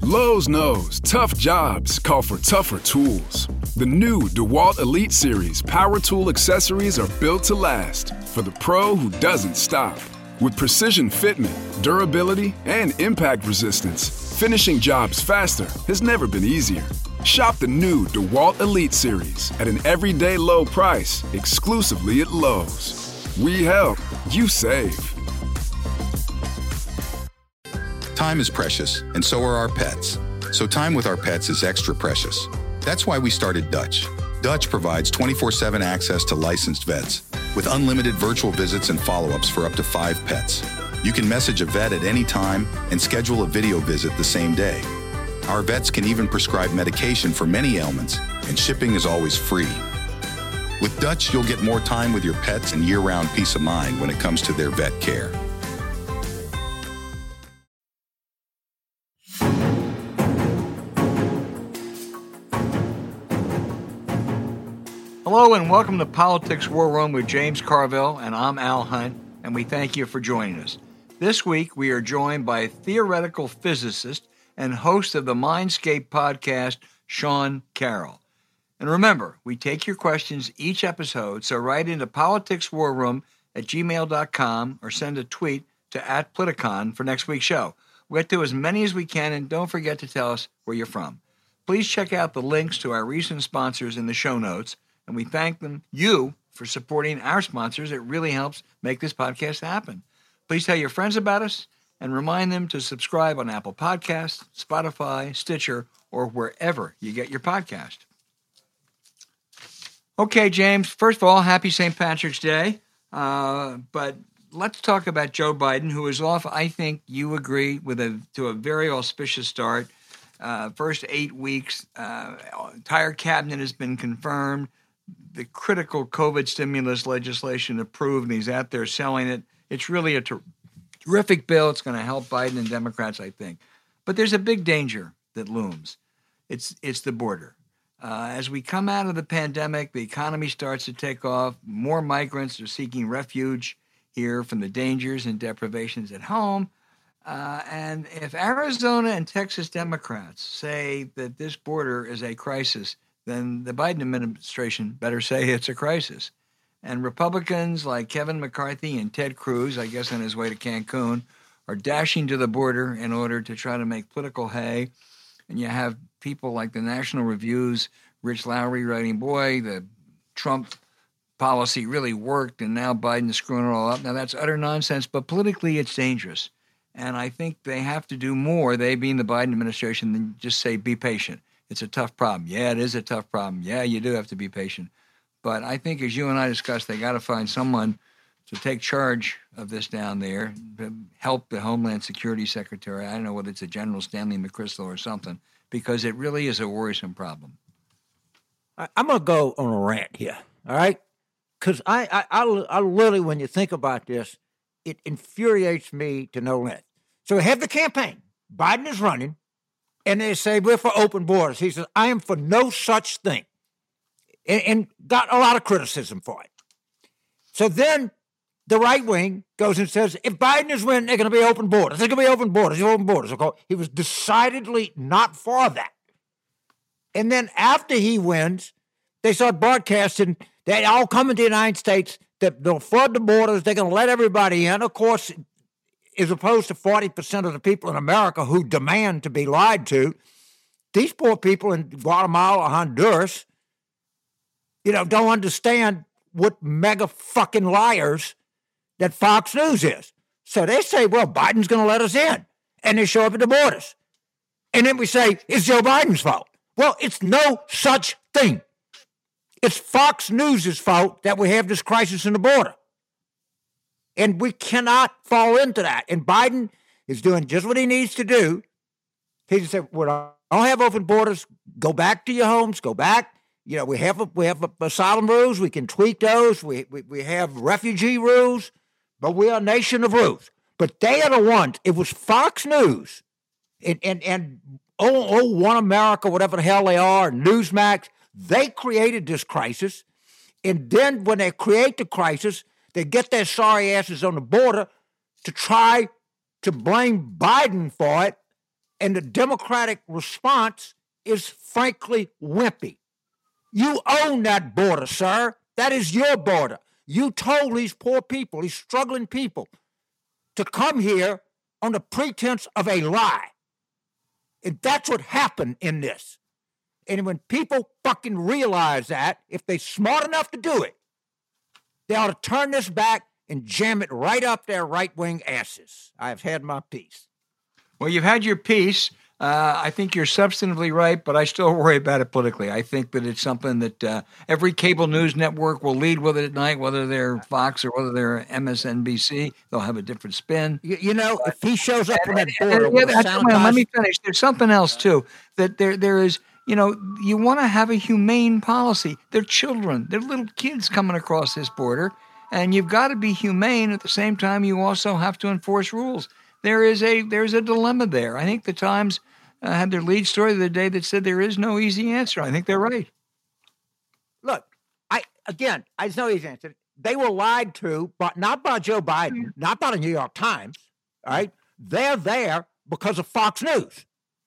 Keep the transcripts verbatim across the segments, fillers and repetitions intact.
Lowe's knows tough jobs call for tougher tools. The new DeWalt Elite Series power tool accessories are built to last for the pro who doesn't stop. With precision fitment, durability, and impact resistance, finishing jobs faster has never been easier. Shop the new DeWalt Elite Series at an everyday low price exclusively at Lowe's. We help, you save. Time is precious, and so are our pets. So time with our pets is extra precious. That's why we started Dutch. Dutch provides twenty-four seven access to licensed vets with unlimited virtual visits and follow-ups for up to five pets. You can message a vet at any time and schedule a video visit the same day. Our vets can even prescribe medication for many ailments, and shipping is always free. With Dutch, you'll get more time with your pets and year-round peace of mind when it comes to their vet care. Hello and welcome to Politics War Room with James Carville, and I'm Al Hunt, and we thank you for joining us. This week we are joined by a theoretical physicist and host of the Mindscape podcast, Sean Carroll. And remember, we take your questions each episode, so write into politicswarroom at gmail dot com or send a tweet to at Politicon for next week's show. We'll get to as many as we can, and don't forget to tell us where you're from. Please check out the links to our recent sponsors in the show notes, and we thank them, you, for supporting our sponsors. It really helps make this podcast happen. Please tell your friends about us and remind them to subscribe on Apple Podcasts, Spotify, Stitcher, or wherever you get your podcast. Okay, James, first of all, happy Saint Patrick's Day. Uh, but let's talk about Joe Biden, who is off, I think you agree, with a to a very auspicious start. Uh, first eight weeks, uh, entire cabinet has been confirmed. The critical COVID stimulus legislation approved, and he's out there selling it. It's really a ter- terrific bill. It's going to help Biden and Democrats, I think. But there's a big danger that looms. It's it's the border. Uh, as we come out of the pandemic, the economy starts to take off. More migrants are seeking refuge here from the dangers and deprivations at home. Uh, and if Arizona and Texas Democrats say that this border is a crisis, then the Biden administration better say it's a crisis. And Republicans like Kevin McCarthy and Ted Cruz, I guess on his way to Cancun, are dashing to the border in order to try to make political hay. And you have people like the National Review's Rich Lowry writing, boy, the Trump policy really worked, and now Biden's screwing it all up. Now, that's utter nonsense, but politically it's dangerous. And I think they have to do more, they being the Biden administration, than just say, be patient. It's a tough problem. Yeah, it is a tough problem. Yeah, you do have to be patient. But I think, as you and I discussed, they got to find someone to take charge of this down there, help the Homeland Security Secretary. I don't know whether it's a General Stanley McChrystal or something, because it really is a worrisome problem. I'm going to go on a rant here, all right? Because I, I, I, I literally, when you think about this, it infuriates me to no end. So we have the campaign. Biden is running, and they say, we're for open borders. He says, I am for no such thing, and, and got a lot of criticism for it. So then the right wing goes and says, if Biden is winning, they're going to be open borders. They're going to be open borders. Open borders. Okay? He was decidedly not for that. And then after he wins, they start broadcasting that all coming to the United States, that they'll flood the borders, they're going to let everybody in. Of course, as opposed to forty percent of the people in America who demand to be lied to, these poor people in Guatemala or Honduras, you know, don't understand what mega fucking liars that Fox News is. So they say, well, Biden's going to let us in. And they show up at the borders. And then we say, it's Joe Biden's fault. Well, it's no such thing. It's Fox News' fault that we have this crisis in the border. And we cannot fall into that. And Biden is doing just what he needs to do. He just said, well, I don't have open borders. Go back to your homes. Go back. You know, we have a, we have a, asylum rules. We can tweak those. We, we we have refugee rules. But we are a nation of rules. But they are the ones. It was Fox News and and and oh, oh One America, whatever the hell they are, Newsmax. They created this crisis. And then when they create the crisis, they get their sorry asses on the border to try to blame Biden for it And the Democratic response is frankly wimpy. You own that border, sir. That is your border. You told these poor people, these struggling people, to come here on the pretense of a lie. And that's what happened in this. And when people fucking realize that, if they're smart enough to do it, they ought to turn this back and jam it right up their right-wing asses. I've had my piece. Well, you've had your piece. Uh, I think you're substantively right, but I still worry about it politically. I think that it's something that uh, every cable news network will lead with it at night, whether they're Fox or whether they're M S N B C. They'll have a different spin. You, you know, but, if he shows up on that and, border and, with yeah, a sanitized... Let me finish. There's something else, too, that there there is, you know, you want to have a humane policy. They're children. They're little kids coming across this border, and you've got to be humane. At the same time, you also have to enforce rules. There is a there's a dilemma there. I think the Times uh, had their lead story the other day that said there is no easy answer. I think they're right. Look, I again, there's no easy answer. They were lied to, but not by Joe Biden, not by the New York Times. All right, they're there because of Fox News,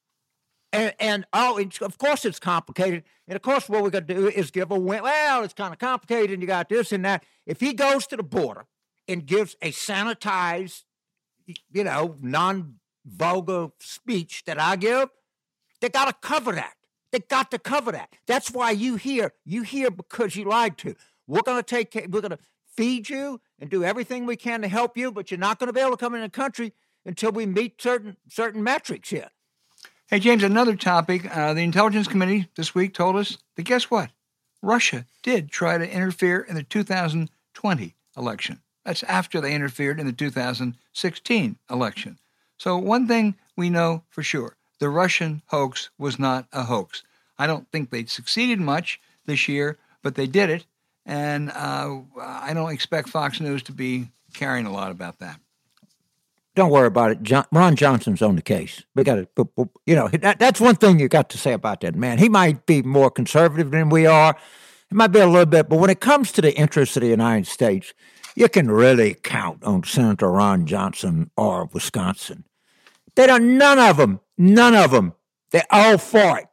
and and oh, it's, of course it's complicated. And of course, what we're going to do is give a win. Well, it's kind of complicated, and you got this and that. If he goes to the border and gives a sanitized, you know, non-vulgar speech that I give, they got to cover that. They got to cover that. That's why you hear, you hear because you lied to. We're going to take, we're going to feed you and do everything we can to help you, but you're not going to be able to come in the country until we meet certain certain metrics here. Hey, James, another topic. Uh, the Intelligence Committee this week told us that guess what? Russia did try to interfere in the two thousand twenty election. That's after they interfered in the two thousand sixteen election. So one thing we know for sure, the Russian hoax was not a hoax. I don't think they succeeded much this year, but they did it. And uh, I don't expect Fox News to be caring a lot about that. Don't worry about it. John, Ron Johnson's on the case. We got to, you know, that, that's one thing you got to say about that man. He might be more conservative than we are. It might be a little bit, but when it comes to the interests of the United States, you can really count on Senator Ron Johnson or Wisconsin. They don't, none of them, none of them, they're all for it.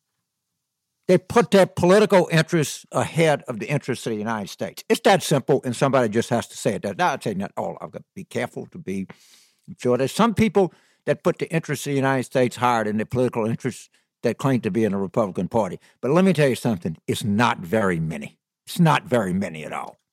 They put their political interests ahead of the interests of the United States. It's that simple, and somebody just has to say it. Now, I'd say not all. I've got to be careful to be sure. There's some people that put the interests of the United States higher than the political interests that claim to be in the Republican Party. But let me tell you something. It's not very many. It's not very many at all.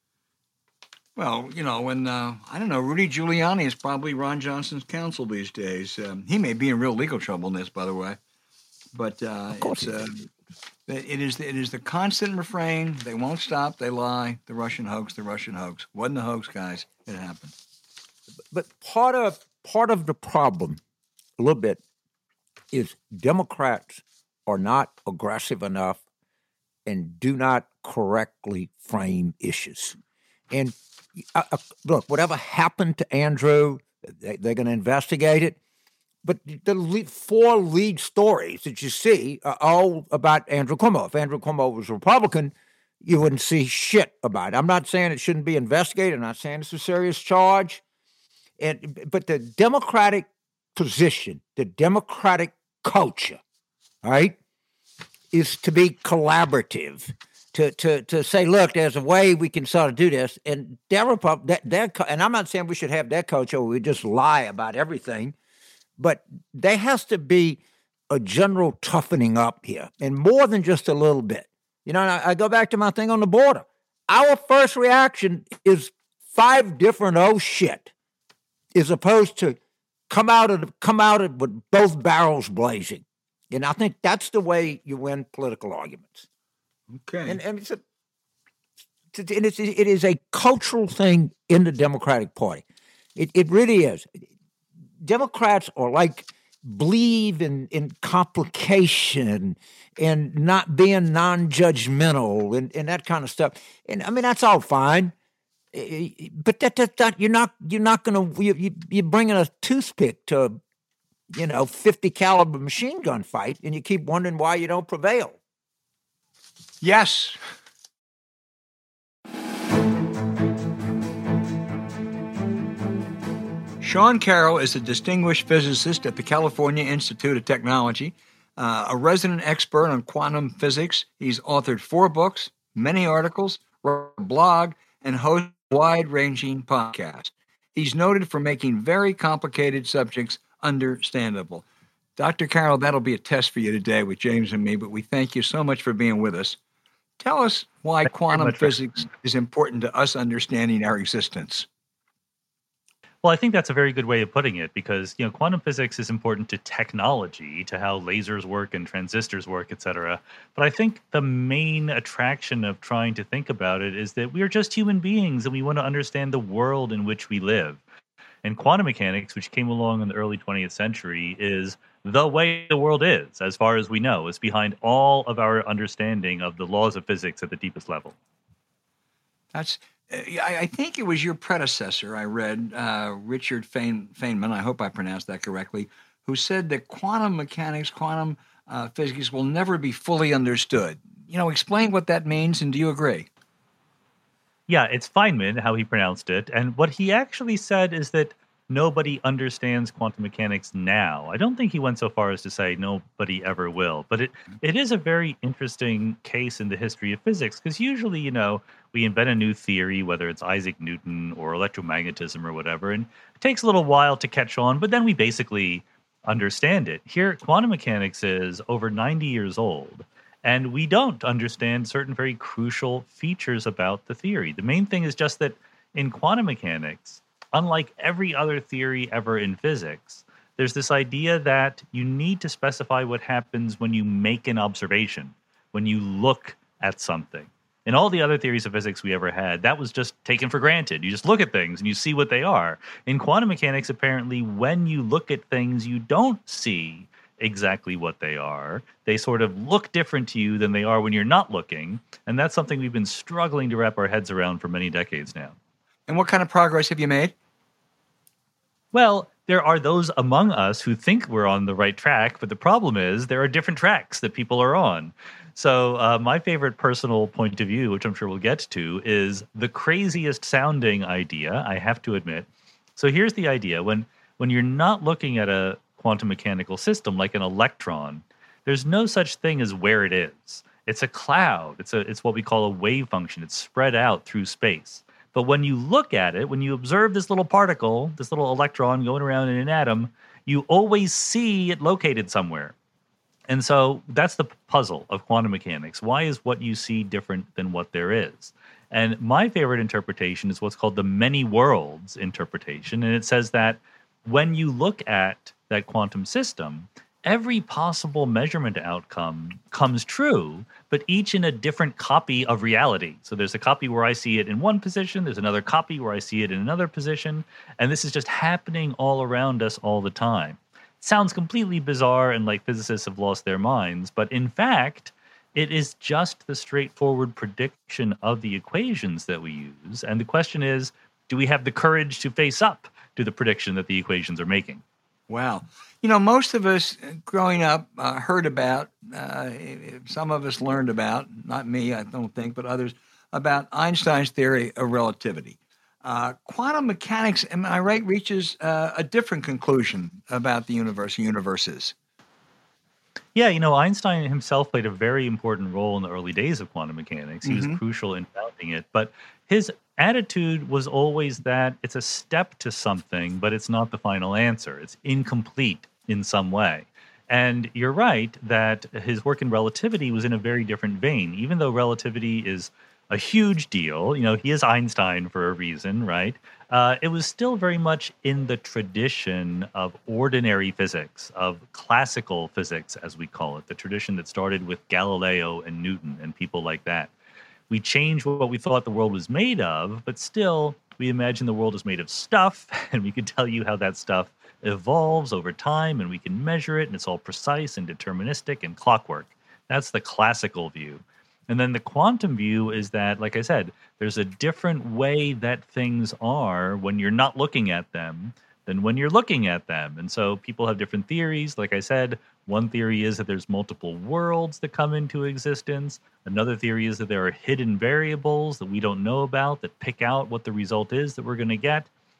Well, you know, when, uh, I don't know, Rudy Giuliani is probably Ron Johnson's counsel these days. Um, he may be in real legal trouble in this, by the way. But uh, of course it's, uh, it, is, it is the constant refrain. They won't stop. They lie. The Russian hoax, the Russian hoax. Wasn't a hoax, guys. It happened. But part of part of the problem, a little bit, is Democrats are not aggressive enough and do not correctly frame issues. And uh, uh, look, whatever happened to Andrew, they, they're going to investigate it. But the lead, four lead stories that you see are all about Andrew Cuomo. If Andrew Cuomo was a Republican, you wouldn't see shit about it. I'm not saying it shouldn't be investigated. I'm not saying it's a serious charge. And but the Democratic position, the Democratic culture, all right, is to be collaborative, to to to say, look, there's a way we can sort of do this. And their, their, their and I'm not saying we should have that culture where we just lie about everything, but there has to be a general toughening up here, and more than just a little bit. You know, and I, I go back to my thing on the border. Our first reaction is five different oh shit, as opposed to come out of come out of with both barrels blazing. And I think that's the way you win political arguments. Okay. And, and it's a and it's, it is a cultural thing in the Democratic Party. It it really is. Democrats are like believe in, in complication and not being non-judgmental and, and that kind of stuff. And I mean, that's all fine. But that, that, that you're not you're not going to you, you're bringing a toothpick to, you know, fifty caliber machine gun fight, and you keep wondering why you don't prevail. Yes. Sean Carroll is a distinguished physicist at the California Institute of Technology, uh, a resident expert on quantum physics. He's authored four books, many articles, wrote a blog, and hosts a wide-ranging podcast. He's noted for making very complicated subjects understandable. Doctor Carroll, that'll be a test for you today with James and me, but we thank you so much for being with us. Tell us why quantum physics is important to us understanding our existence. Well, I think that's a very good way of putting it because, you know, quantum physics is important to technology, to how lasers work and transistors work, et cetera. But I think the main attraction of trying to think about it is that we are just human beings and we want to understand the world in which we live. And quantum mechanics, which came along in the early twentieth century, is the way the world is, as far as we know. It's behind all of our understanding of the laws of physics at the deepest level. That's, I think it was your predecessor, I read, uh, Richard Feyn- Feynman, I hope I pronounced that correctly, who said that quantum mechanics, quantum uh, physics will never be fully understood. You know, explain what that means, and do you agree? Yeah, it's Feynman, how he pronounced it. And what he actually said is that nobody understands quantum mechanics now. I don't think he went so far as to say nobody ever will. But it, it is a very interesting case in the history of physics because usually, you know, we invent a new theory, whether it's Isaac Newton or electromagnetism or whatever, and it takes a little while to catch on, but then we basically understand it. Here, quantum mechanics is over ninety years old. And we don't understand certain very crucial features about the theory. The main thing is just that in quantum mechanics, unlike every other theory ever in physics, there's this idea that you need to specify what happens when you make an observation, when you look at something. In all the other theories of physics we ever had, that was just taken for granted. You just look at things and you see what they are. In quantum mechanics, apparently, when you look at things, you don't see exactly what they are. They sort of look different to you than they are when you're not looking. And that's something we've been struggling to wrap our heads around for many decades now. And what kind of progress have you made? Well, there are those among us who think we're on the right track, but the problem is there are different tracks that people are on. So uh, my favorite personal point of view, which I'm sure we'll get to, is the craziest sounding idea, I have to admit. So here's the idea. When when you're not looking at a quantum mechanical system like an electron, there's no such thing as where it is. It's a cloud. It's a it's what we call a wave function. It's spread out through space. But when you look at it, when you observe this little particle, this little electron going around in an atom, you always see it located somewhere. And so that's the puzzle of quantum mechanics. Why is what you see different than what there is? And my favorite interpretation is what's called the many worlds interpretation. And it says that when you look at that quantum system, every possible measurement outcome comes true, but each in a different copy of reality. So there's a copy where I see it in one position, there's another copy where I see it in another position, and this is just happening all around us all the time. It sounds completely bizarre and like physicists have lost their minds, but in fact, it is just the straightforward prediction of the equations that we use. And the question is, do we have the courage to face up to the prediction that the equations are making? Wow. You know, most of us growing up uh, heard about, uh, some of us learned about, not me, I don't think, but others, about Einstein's theory of relativity. Uh, quantum mechanics, am I right, reaches uh, a different conclusion about the universe and universes. Yeah, you know, Einstein himself played a very important role in the early days of quantum mechanics. He Mm-hmm. was crucial in founding it. But his attitude was always that it's a step to something, but it's not the final answer. It's incomplete in some way. And you're right that his work in relativity was in a very different vein. Even though relativity is a huge deal, you know, he is Einstein for a reason, right? Uh, it was still very much in the tradition of ordinary physics, of classical physics, as we call it, the tradition that started with Galileo and Newton and people like that. We changed what we thought the world was made of, but still, we imagine the world is made of stuff, and we can tell you how that stuff evolves over time, and we can measure it, and it's all precise and deterministic and clockwork. That's the classical view. And then the quantum view is that, like I said, there's a different way that things are when you're not looking at them than when you're looking at them. And so people have different theories. Like I said, one theory is that there's multiple worlds that come into existence. Another theory is that there are hidden variables that we don't know about that pick out what the result is that we're going to get.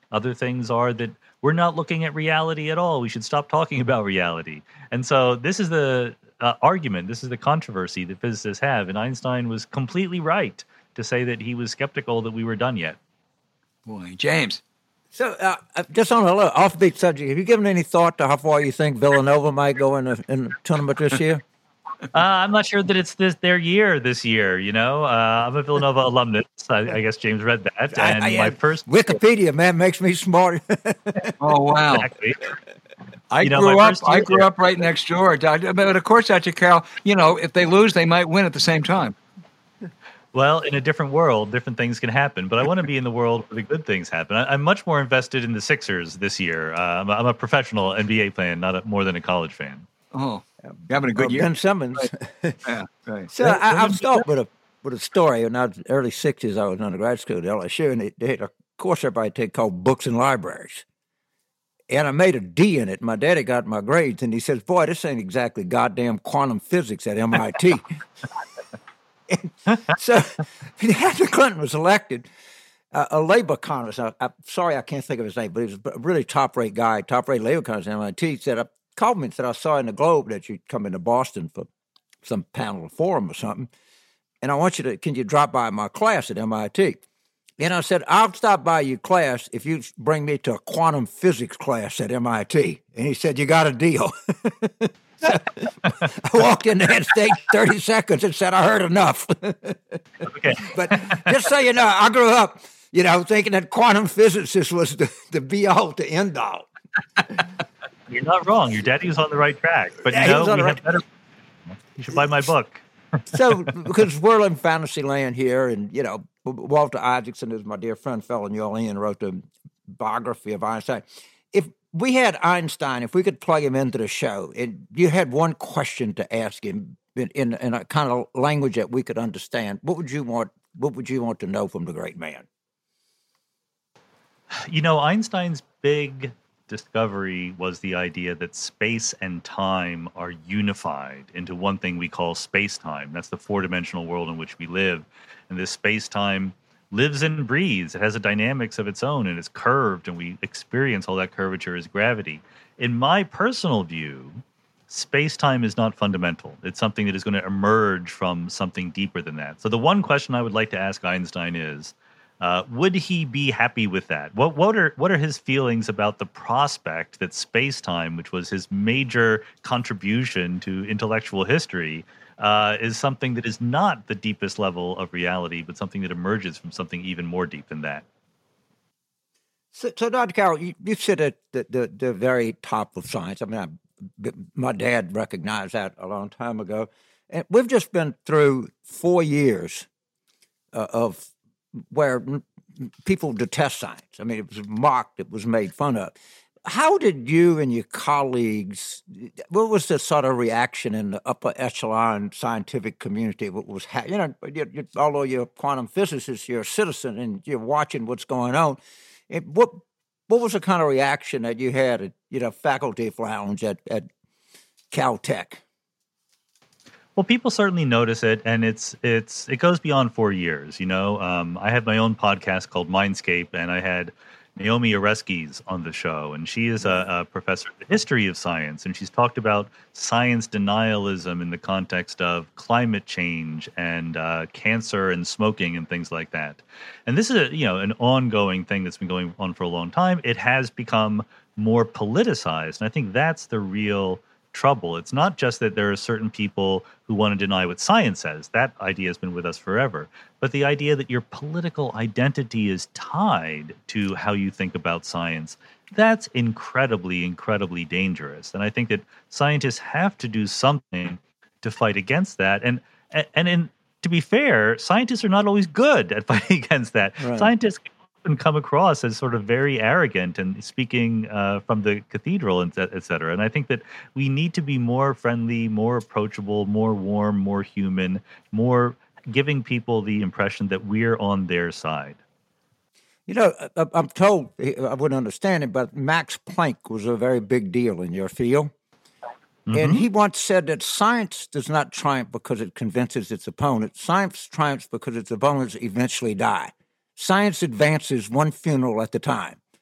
Other things are that we're not looking at reality at all. We should stop talking about reality. And so this is the uh, argument, this is the controversy that physicists have. And Einstein was completely right to say that he was skeptical that we were done yet. Boy, James. So, uh, just on a little offbeat subject, have you given any thought to how far you think Villanova might go in the, in the tournament this year? Uh, I'm not sure that it's this their year this year. You know, uh, I'm a Villanova alumnus. I, I guess James read that. And I, I, my first Wikipedia, man, makes me smart. Oh wow! Exactly. I You know, grew my up. first I year grew there- up right next door, Doctor But of course, Doctor Carroll, you know, if they lose, they might win at the same time. Well, in a different world, different things can happen. But I want to be in the world where the good things happen. I, I'm much more invested in the Sixers this year. Uh, I'm, a, I'm a professional N B A fan, not a, more than a college fan. Oh, you're having a good Or year. Ben Simmons. Yeah, right. So I, I'll start with a with a story. In the early sixties, I was in undergrad school at L S U, and they, they had a course everybody take called Books and Libraries. And I made a D in it. My daddy got my grades, and he says, "Boy, this ain't exactly goddamn quantum physics at M I T." And so after Clinton was elected, uh, a labor economist, I, I'm sorry I can't think of his name, but he was a really top-rate guy, top-rate labor economist at M I T, said, I called me and said, I saw in the Globe that you'd come into Boston for some panel or forum or something, and I want you to, can you drop by my class at M I T? And I said, I'll stop by your class if you bring me to a quantum physics class at M I T. And he said, you got a deal. So I walked in there and stayed thirty seconds and said, I heard enough. Okay. But just so you know, I grew up, you know, thinking that quantum physicist was the, the be-all to end-all. You're not wrong. Your daddy was on the right track. But Yeah, you he know, was on we the have right- better. You should buy my book. So, because we're in fantasy land here, and, you know, Walter Isaacson, who's my dear friend, fellow in New Orleans, wrote the biography of Einstein. If we had Einstein, if we could plug him into the show, and you had one question to ask him in, in, in a kind of language that we could understand, what would you want? What would you want to know from the great man? You know, Einstein's big discovery was the idea that space and time are unified into one thing we call space-time. That's the four-dimensional world in which we live. And this space-time lives and breathes. It has a dynamics of its own, and it's curved, and we experience all that curvature as gravity. In my personal view, space-time is not fundamental. It's something that is going to emerge from something deeper than that. So the one question I would like to ask Einstein is, Uh, would he be happy with that? What what are what are his feelings about the prospect that space-time, which was his major contribution to intellectual history, uh, is something that is not the deepest level of reality, but something that emerges from something even more deep than that? So, so Doctor Carroll, you, you sit at the, the, the very top of science. I mean, I, my dad recognized that a long time ago. And we've just been through four years uh, of where people detest science. I mean, it was mocked, it was made fun of. How did you and your colleagues, what was the sort of reaction in the upper echelon scientific community? What was, ha- you know, you, you, although you're a quantum physicist, you're a citizen and you're watching what's going on. It, what what was the kind of reaction that you had at, you know, faculty lounge at, at Caltech? Well, people certainly notice it, and it's it's it goes beyond four years. You know, um, I have my own podcast called Mindscape, and I had Naomi Oreskes on the show, and she is a, a professor of the history of science, and she's talked about science denialism in the context of climate change and uh, cancer and smoking and things like that. And this is a, you know an ongoing thing that's been going on for a long time. It has become more politicized, and I think that's the real trouble. It's not just that there are certain people who want to deny what science says. That idea has been with us forever. But the idea that your political identity is tied to how you think about science, that's incredibly, incredibly dangerous. And I think that scientists have to do something to fight against that. And and in, to be fair, scientists are not always good at fighting against that. Right. Scientists can come across as sort of very arrogant and speaking uh, from the cathedral, and et cetera. And I think that we need to be more friendly, more approachable, more warm, more human, more giving people the impression that we're on their side. You know, I- I'm told, I wouldn't understand it, but Max Planck was a very big deal in your field. And he once said that science does not triumph because it convinces its opponents. Science triumphs because its opponents eventually die. Science advances one funeral at a time.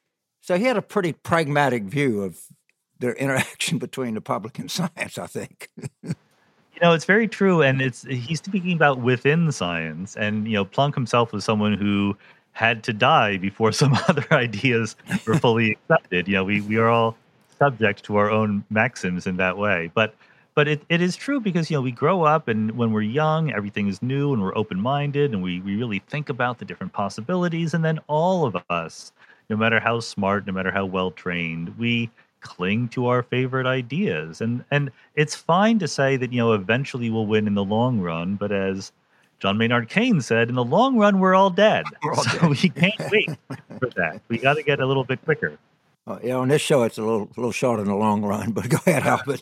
So he had a pretty pragmatic view of their interaction between the public and science, I think. You know, it's very true, and it's he's speaking about within science, and you know, Planck himself was someone who had to die before some other ideas were fully accepted. You know, we we are all subject to our own maxims in that way, but but it, it is true because you know we grow up, and when we're young, everything is new, and we're open-minded, and we we really think about the different possibilities, and then all of us, no matter how smart, no matter how well trained, we cling to our favorite ideas. And and it's fine to say that, you know, eventually we'll win in the long run, but as John Maynard Keynes said, in the long run, we're all dead. We're all so dead. We can't wait for that. We got to get a little bit quicker. Uh, yeah, on this show, it's a little a little short in the long run, but go ahead, Albert.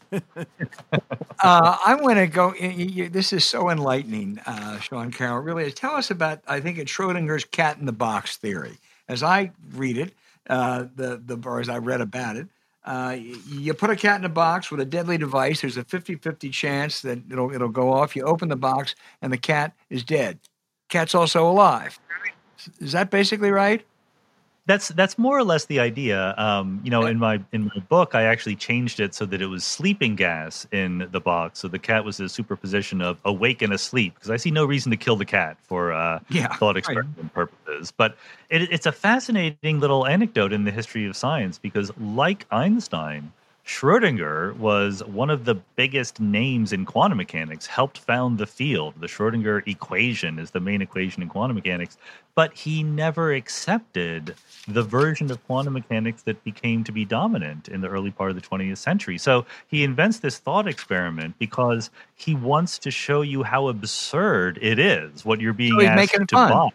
uh, I'm going to go. You, you, this is so enlightening, uh, Sean Carroll. Really, tell us about, I think it's Schrodinger's cat in the box theory. As I read it, uh, the the or as I read about it, Uh, you put a cat in a box with a deadly device. There's a fifty-fifty chance that it'll it'll go off. You open the box, and the cat is dead. Cat's also alive. Is that basically right? That's that's more or less the idea. Um, you know, in my in my book, I actually changed it so that it was sleeping gas in the box. So the cat was a superposition of awake and asleep, because I see no reason to kill the cat for uh, yeah, thought experiment right. purposes. But it, it's a fascinating little anecdote in the history of science, because like Einstein, Schrödinger was one of the biggest names in quantum mechanics, helped found the field. The Schrödinger equation is the main equation in quantum mechanics, but he never accepted the version of quantum mechanics that became to be dominant in the early part of the twentieth century. So he invents this thought experiment because he wants to show you how absurd it is, what you're being so he's asked making to fun. buy.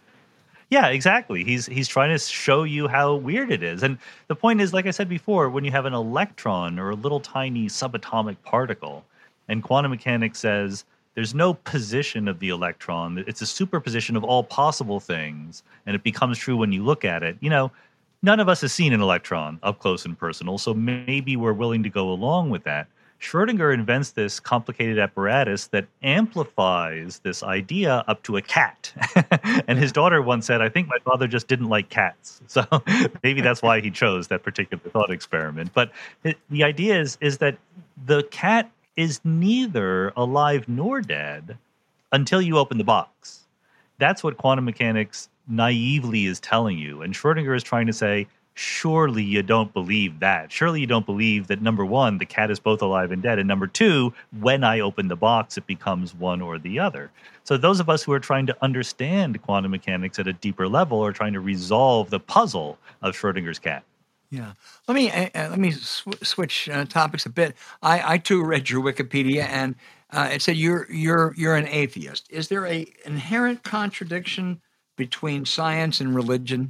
Yeah, exactly. He's he's trying to show you how weird it is. And the point is, like I said before, when you have an electron or a little tiny subatomic particle, and quantum mechanics says there's no position of the electron, it's a superposition of all possible things, and it becomes true when you look at it. You know, none of us has seen an electron up close and personal, so maybe we're willing to go along with that. Schrödinger invents this complicated apparatus that amplifies this idea up to a cat. And his daughter once said, I think my father just didn't like cats. So maybe that's why he chose that particular thought experiment. But the idea is, is that the cat is neither alive nor dead until you open the box. That's what quantum mechanics naively is telling you. And Schrödinger is trying to say, surely you don't believe that. Surely you don't believe that, number one, the cat is both alive and dead, and number two, when I open the box, it becomes one or the other. So those of us who are trying to understand quantum mechanics at a deeper level are trying to resolve the puzzle of Schrödinger's cat. Yeah. Let me uh, let me sw- switch uh, topics a bit. I, I too read your Wikipedia, and uh, it said you're you're you're an atheist. Is there a inherent contradiction between science and religion?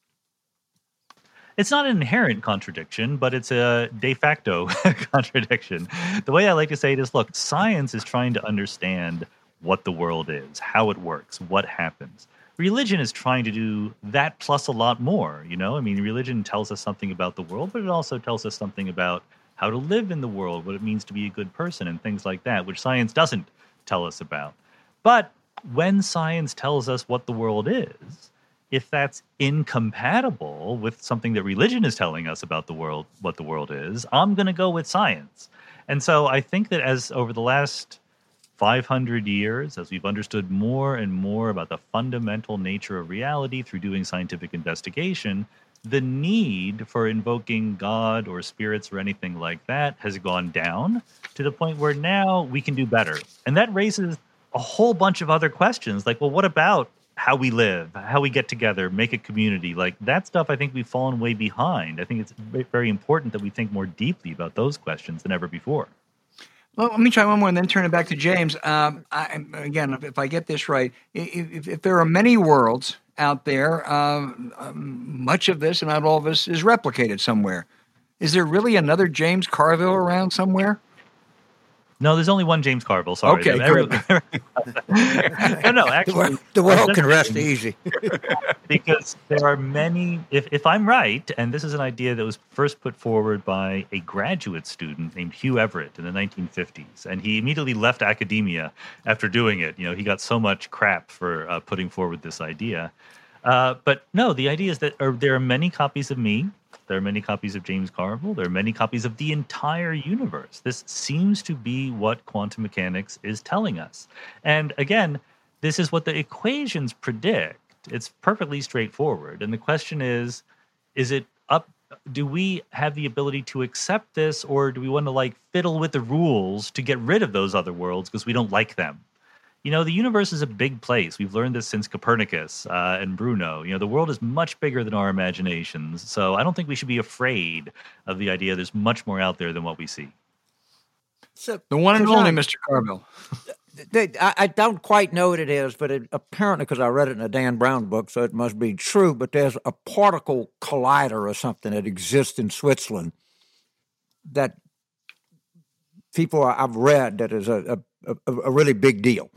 It's not an inherent contradiction, but it's a de facto contradiction. The way I like to say it is, look, science is trying to understand what the world is, how it works, what happens. Religion is trying to do that plus a lot more, you know? I mean, religion tells us something about the world, but it also tells us something about how to live in the world, what it means to be a good person, and things like that, which science doesn't tell us about. But when science tells us what the world is, if that's incompatible with something that religion is telling us about the world, what the world is, I'm going to go with science. And so I think that as over the last five hundred years, as we've understood more and more about the fundamental nature of reality through doing scientific investigation, the need for invoking God or spirits or anything like that has gone down to the point where now we can do better. And that raises a whole bunch of other questions, like, well, what about how we live, how we get together, make a community? Like, that stuff, I think we've fallen way behind. I think it's very important that we think more deeply about those questions than ever before. Well, let me try one more and then turn it back to James. Um, I, again, if, if I get this right, if, if there are many worlds out there, uh, um, much of this, and not all of this, is replicated somewhere. Is there really another James Carville around somewhere? No, there's only one James Carville. Sorry. Okay, Every, no, no, actually, the world can rest easy. Because there are many. If if I'm right, and this is an idea that was first put forward by a graduate student named Hugh Everett in the nineteen fifties, and he immediately left academia after doing it. You know, he got so much crap for uh, putting forward this idea. Uh, but no, the idea is that are, there are many copies of me. There are many copies of James Carville. There are many copies of the entire universe. This seems to be what quantum mechanics is telling us. And again, this is what the equations predict. It's perfectly straightforward. And the question is, is it up? Do we have the ability to accept this, or do we want to like fiddle with the rules to get rid of those other worlds because we don't like them? You know, the universe is a big place. We've learned this since Copernicus uh, and Bruno. You know, the world is much bigger than our imaginations. So I don't think we should be afraid of the idea there's much more out there than what we see. So, the one and only Mister Carville. They, I, I don't quite know what it is, but it, apparently, because I read it in a Dan Brown book, so it must be true, but there's a particle collider or something that exists in Switzerland that people I've read that is a, a, a really big deal.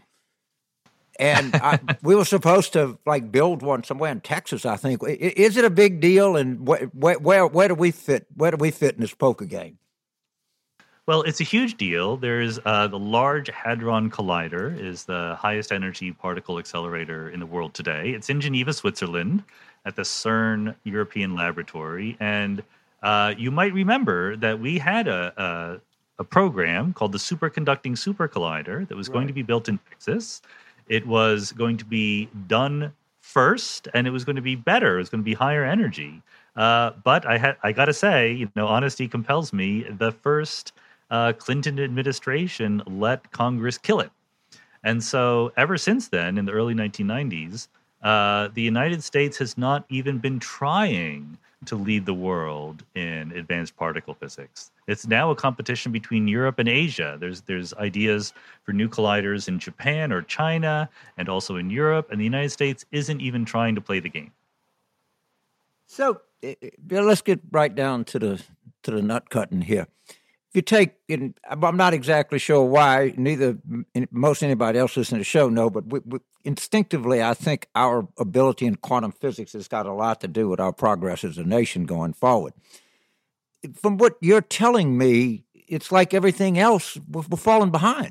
And I, we were supposed to like build one somewhere in Texas, I think. Is it a big deal, and where, where, where do we fit? Where do we fit in this poker game? Well, it's a huge deal. There's uh, the Large Hadron Collider is the highest energy particle accelerator in the world today. It's in Geneva, Switzerland, at the CERN European Laboratory. And uh, you might remember that we had a, a, a program called the Superconducting Super Collider that was right. going to be built in Texas. It was going to be done first, and it was going to be better. It was going to be higher energy. Uh, but I had I got to say, you know, honesty compels me. The first Uh, Clinton administration let Congress kill it. And so ever since then, in the early nineteen nineties, uh, the United States has not even been trying to lead the world in advanced particle physics. It's now a competition between Europe and Asia. There's there's ideas for new colliders in Japan or China and also in Europe, and the United States isn't even trying to play the game. So uh, let's get right down to the to the nut cutting here. If you take, in, I'm not exactly sure why, neither most anybody else listening to the show know, but we, we, instinctively, I think our ability in quantum physics has got a lot to do with our progress as a nation going forward. From what you're telling me, it's like everything else, we're, we're falling behind.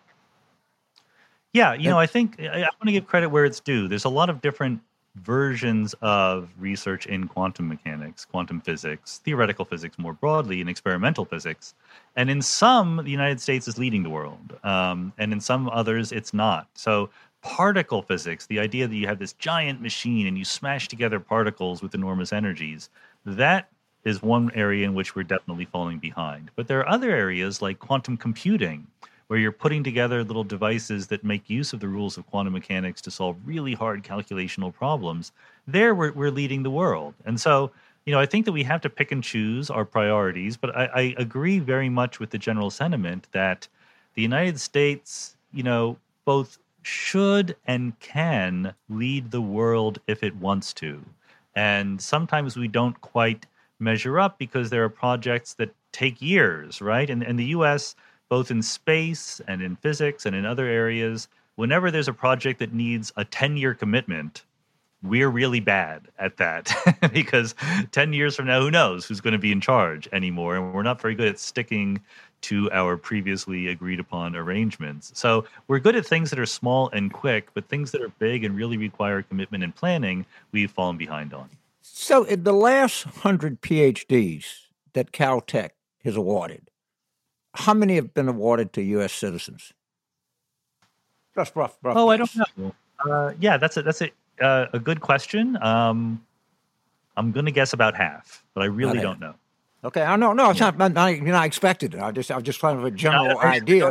Yeah, you know, I think I, I want to give credit where it's due. There's a lot of different versions of research in quantum mechanics, quantum physics, theoretical physics more broadly, and experimental physics. And in some, the United States is leading the world. Um, and in some others, it's not. So particle physics, the idea that you have this giant machine and you smash together particles with enormous energies, that is one area in which we're definitely falling behind. But there are other areas like quantum computing, where you're putting together little devices that make use of the rules of quantum mechanics to solve really hard calculational problems. There, we're, we're leading the world. And so, you know, I think that we have to pick and choose our priorities, but I, I agree very much with the general sentiment that the United States, you know, both should and can lead the world if it wants to. And sometimes we don't quite measure up because there are projects that take years, right? And, and the U S, both in space and in physics and in other areas, whenever there's a project that needs a ten-year commitment, we're really bad at that because ten years from now, who knows who's going to be in charge anymore? And we're not very good at sticking to our previously agreed upon arrangements. So we're good at things that are small and quick, but things that are big and really require commitment and planning, we've fallen behind on. So in the last hundred P H Ds that Caltech has awarded, how many have been awarded to U S citizens? Just rough, rough. Oh, guess. I don't know. Uh, yeah, that's a that's a uh, a good question. Um, I'm going to guess about half, but I really don't know. Okay, I know. No, it's yeah. not. not you know, I expected it. I just, I was just trying to have a general no, idea.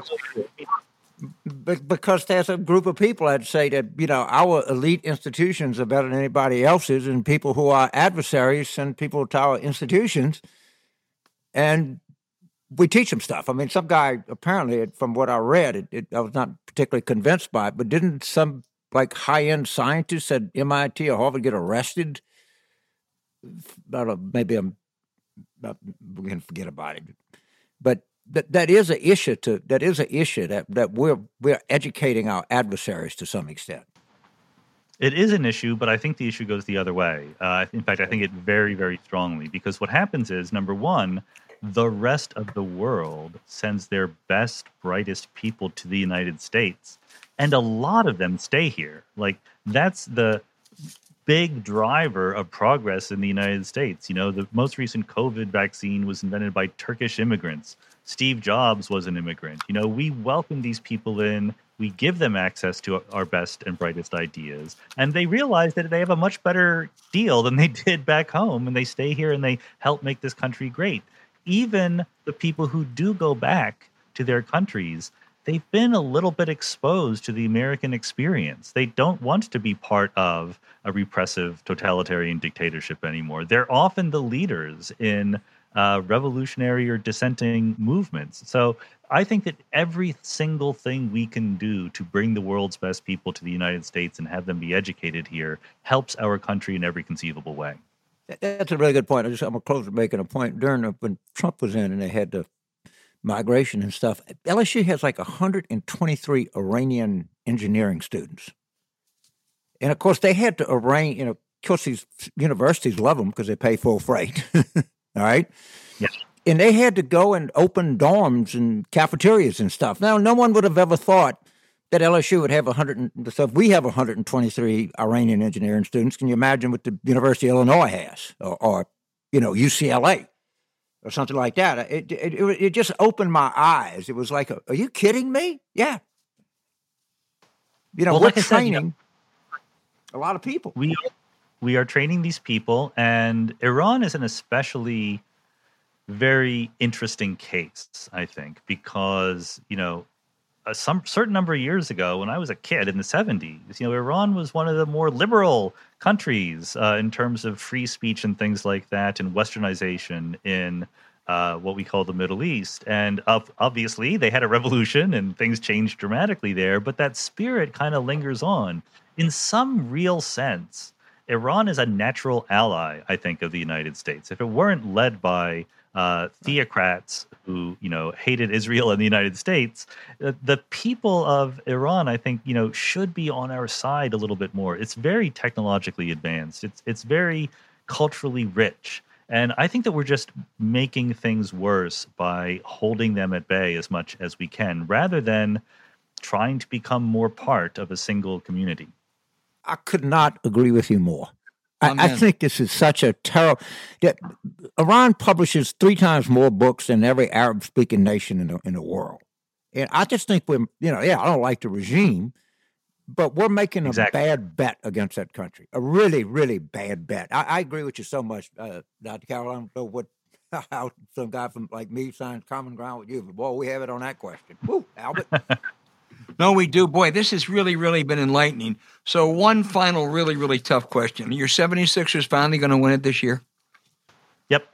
But because there's a group of people I'd say that you know our elite institutions are better than anybody else's, and people who are adversaries send people to our institutions, and we teach them stuff. I mean, some guy, apparently, from what I read, it, it, I was not particularly convinced by it, but didn't some, like, high-end scientists at M I T or Harvard get arrested? I don't know, maybe I'm, we're going to forget about it. But that that is an issue to, that is an issue that, that we're, we're educating our adversaries to some extent. It is an issue, but I think the issue goes the other way. Uh, in fact, I think it very, very strongly, because what happens is, number one, the rest of the world sends their best, brightest people to the United States, and a lot of them stay here. Like, that's the big driver of progress in the United States. You know, the most recent COVID vaccine was invented by Turkish immigrants. Steve Jobs was an immigrant. You know, we welcome these people in. We give them access to our best and brightest ideas. And they realize that they have a much better deal than they did back home. And they stay here and they help make this country great. Even the people who do go back to their countries, they've been a little bit exposed to the American experience. They don't want to be part of a repressive totalitarian dictatorship anymore. They're often the leaders in uh, revolutionary or dissenting movements. So I think that every single thing we can do to bring the world's best people to the United States and have them be educated here helps our country in every conceivable way. That's a really good point. I just, I'm going to close with making a point. During the, when Trump was in and they had the migration and stuff, L S U has like one hundred twenty-three Iranian engineering students. And of course, they had to arrange, you know, of course, these universities love them because they pay full freight. All right. Yeah. And they had to go and open dorms and cafeterias and stuff. Now, no one would have ever thought that L S U would have one hundred. So if we have one hundred twenty-three Iranian engineering students, can you imagine what the University of Illinois has, or, or you know, U C L A, or something like that? It, it it it just opened my eyes. It was like, are you kidding me? Yeah. You know, well, we're like training said, you know, a lot of people. We we are training these people, and Iran is an especially very interesting case, I think, because, you know, a some certain number of years ago, when I was a kid in the seventies, you know, Iran was one of the more liberal countries uh, in terms of free speech and things like that, and westernization in uh, what we call the Middle East. And uh, obviously, they had a revolution and things changed dramatically there, but that spirit kind of lingers on. In some real sense, Iran is a natural ally, I think, of the United States. If it weren't led by Uh, theocrats who, you know, hated Israel and the United States, uh, the people of Iran, I think, you know, should be on our side a little bit more. It's very technologically advanced. It's it's very culturally rich. And I think that we're just making things worse by holding them at bay as much as we can, rather than trying to become more part of a single community. I could not agree with you more. I, I think this is such a terrible. Iran publishes three times more books than every Arab-speaking nation in the, in the world, and I just think we're, you know, yeah, I don't like the regime, but we're making a Exactly. bad bet against that country, a really, really bad bet. I, I agree with you so much, uh, Doctor Carroll. I don't know what how some guy from like me signs common ground with you, but boy, we have it on that question. Woo, Albert. No, we do. Boy, this has really, really been enlightening. So one final really, really tough question. Your seventy-sixers finally going to win it this year? Yep.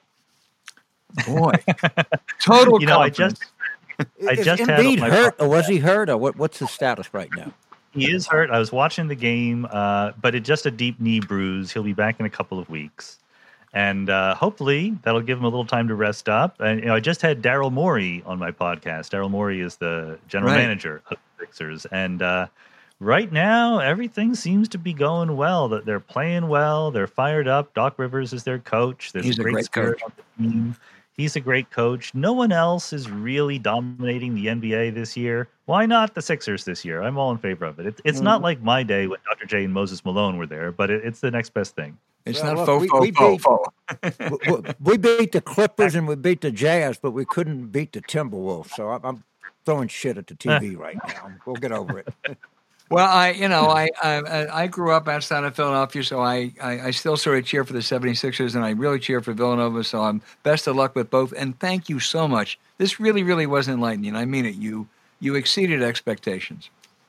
Boy. Total You know, I confidence. just I Is just had Embiid my hurt, or was he hurt, or what, what's his status right now? He is hurt. I was watching the game, uh, but it's just a deep knee bruise. He'll be back in a couple of weeks. And uh, hopefully that'll give him a little time to rest up. And you know, I just had Daryl Morey on my podcast. Daryl Morey is the general Right. manager of the Sixers. And uh, right now, everything seems to be going well. That they're playing well. They're fired up. Doc Rivers is their coach. There's He's a a great, great spirit coach. on the team. He's a great coach. No one else is really dominating the N B A this year. Why not the Sixers this year? I'm all in favor of it. It's, it's not like my day when Doctor J and Moses Malone were there, but it, it's the next best thing. It's Well, not look, faux, we- faux, we faux, beat- faux. we, we- we beat the Clippers and we beat the Jazz, but we couldn't beat the Timberwolves. So I'm, I'm throwing shit at the T V right now. We'll get over it. Well, I, you know, I, I I grew up outside of Philadelphia, so I, I, I still sort of cheer for the seventy-sixers, and I really cheer for Villanova, so I'm best of luck with both. And thank you so much. This really, really was enlightening. I mean it. You you exceeded expectations.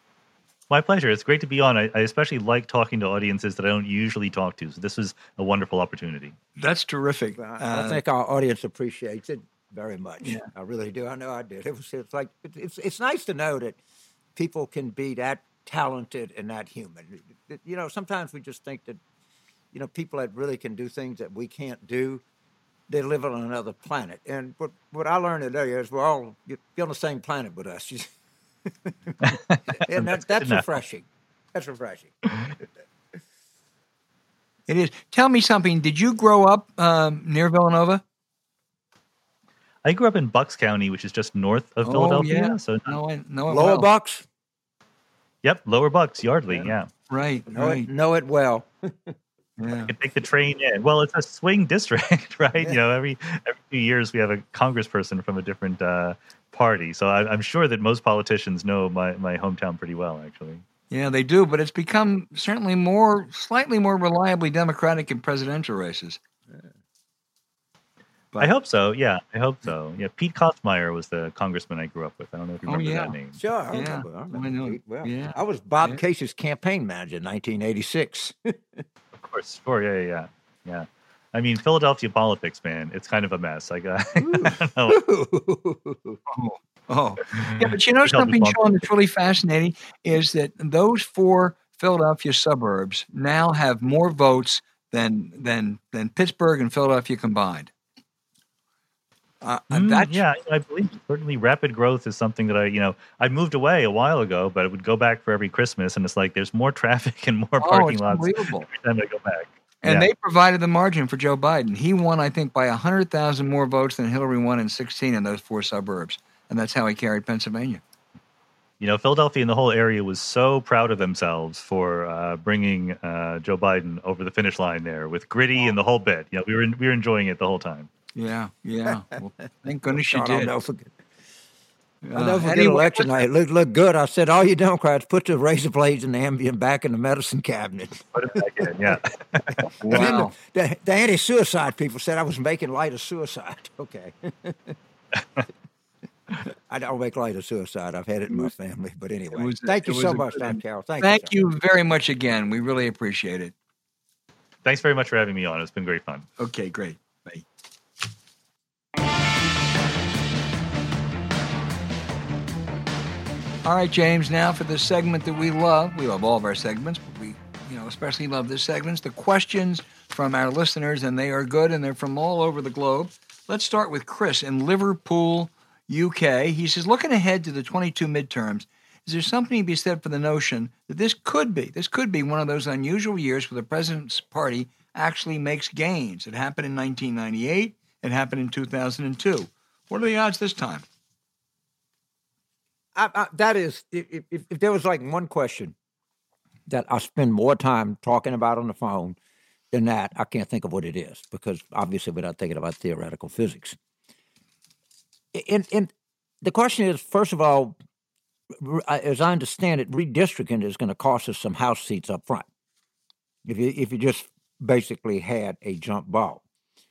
My pleasure. It's great to be on. I, I especially like talking to audiences that I don't usually talk to. So this was a wonderful opportunity. That's terrific. I Uh, think our audience appreciates it very much. Yeah. I really do. I know I did. It was it's like it- it's it's nice to know that people can be that talented and that human. It- it- You know, sometimes we just think that, you know, people that really can do things that we can't do, they live on another planet. And what what I learned today is we're all you're on the same planet with us. And that, that's enough. refreshing. That's refreshing. It is. Tell me something. Did you grow up um, near Villanova? I grew up in Bucks County, which is just north of Philadelphia. yeah. So, No, I know it Lower well. Bucks, yep, Lower Bucks, Yardley. Yeah. Right, know right. it, know it well. Yeah. I can take the train in. Well, it's a swing district, right? Yeah. You know, every every few years we have a congressperson from a different uh, party. So I, I'm sure that most politicians know my, my hometown pretty well, actually. Yeah, they do, but it's become certainly more, slightly more reliably Democratic in presidential races. But, I hope so. Yeah, I hope so. Yeah, Pete Kotzmeyer was the congressman I grew up with. I don't know if you remember oh, yeah. that name. Sure, I yeah. remember. I, remember I know. Pete well. Yeah. I was Bob yeah. Case's campaign manager in nineteen eighty-six. Of course, sure. Yeah, yeah, yeah. yeah. I mean, Philadelphia politics, man, it's kind of a mess. Like, I don't know. oh, oh, yeah, but you know something, Sean, that's really fascinating is that those four Philadelphia suburbs now have more votes than than than Pittsburgh and Philadelphia combined. Uh, mm, that's, yeah, I believe certainly rapid growth is something that I, you know, I moved away a while ago, but I would go back for every Christmas, and it's like there's more traffic and more oh, parking it's lots unbelievable. every time I go back. And yeah. they provided the margin for Joe Biden. He won, I think, by one hundred thousand more votes than Hillary won in sixteen in those four suburbs. And that's how he carried Pennsylvania. You know, Philadelphia and the whole area was so proud of themselves for uh, bringing uh, Joe Biden over the finish line there with Gritty and the whole bit. You know, we were we were enjoying it the whole time. Yeah, yeah. Well, thank goodness you God, did. I'll never forget. Uh, I'll never forget anyway, election night. It looked, looked good. I said, all you Democrats, put the razor blades and the Ambien back in the medicine cabinet. Put it back in, yeah. Wow. The, the, the anti-suicide people said I was making light of suicide. Okay. I don't make light of suicide. I've had it in my family. But anyway, was, thank you so much, good, Don Carroll. Thank, thank you, you very much again. We really appreciate it. Thanks very much for having me on. It's been great fun. Okay, great. Bye. All right, James, now for the segment that we love. We love all of our segments, but we, you know, especially love this segment. The questions from our listeners, and they are good, and they're from all over the globe. Let's start with Chris in Liverpool, U K. He says, looking ahead to the twenty-two midterms, is there something to be said for the notion that this could be, this could be one of those unusual years where the president's party actually makes gains? It happened in nineteen ninety-eight. It happened in two thousand two. What are the odds this time? I, I, that is, if, if, if there was like one question that I spend more time talking about on the phone than that, I can't think of what it is, because obviously we're not thinking about theoretical physics. And, and the question is, first of all, as I understand it, redistricting is going to cost us some House seats up front. If you if you just basically had a jump ball,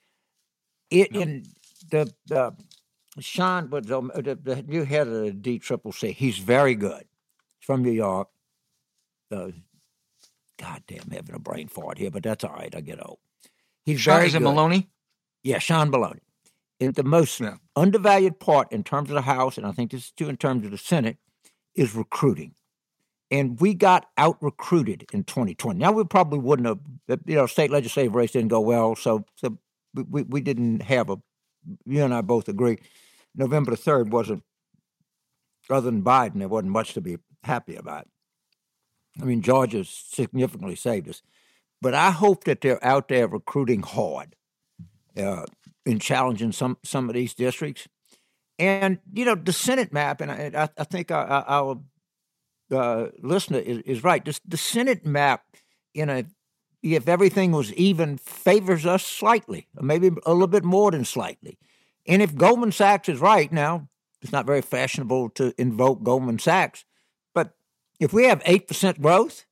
it no. in the the. Sean, but the, the, the new head of the D C C C, he's very good. He's from New York. Uh, God damn, I'm having a brain fart here, but that's all right. I get old. He's Sean, very is it good. Maloney? Yeah, Sean Maloney. And the most yeah. undervalued part in terms of the House, and I think this is true in terms of the Senate, is recruiting. And we got out-recruited in twenty twenty. Now, we probably wouldn't have, you know, state legislative race didn't go well, so, so we, we didn't have a, you and I both agree, November the third wasn't, other than Biden, there wasn't much to be happy about. I mean, Georgia significantly saved us. But I hope that they're out there recruiting hard uh, in challenging some, some of these districts. And, you know, the Senate map, and I, I think our, our uh, listener is, is right, this, the Senate map, you know, if everything was even, favors us slightly, or maybe a little bit more than slightly. And if Goldman Sachs is right, now, it's not very fashionable to invoke Goldman Sachs, but if we have eight percent growth,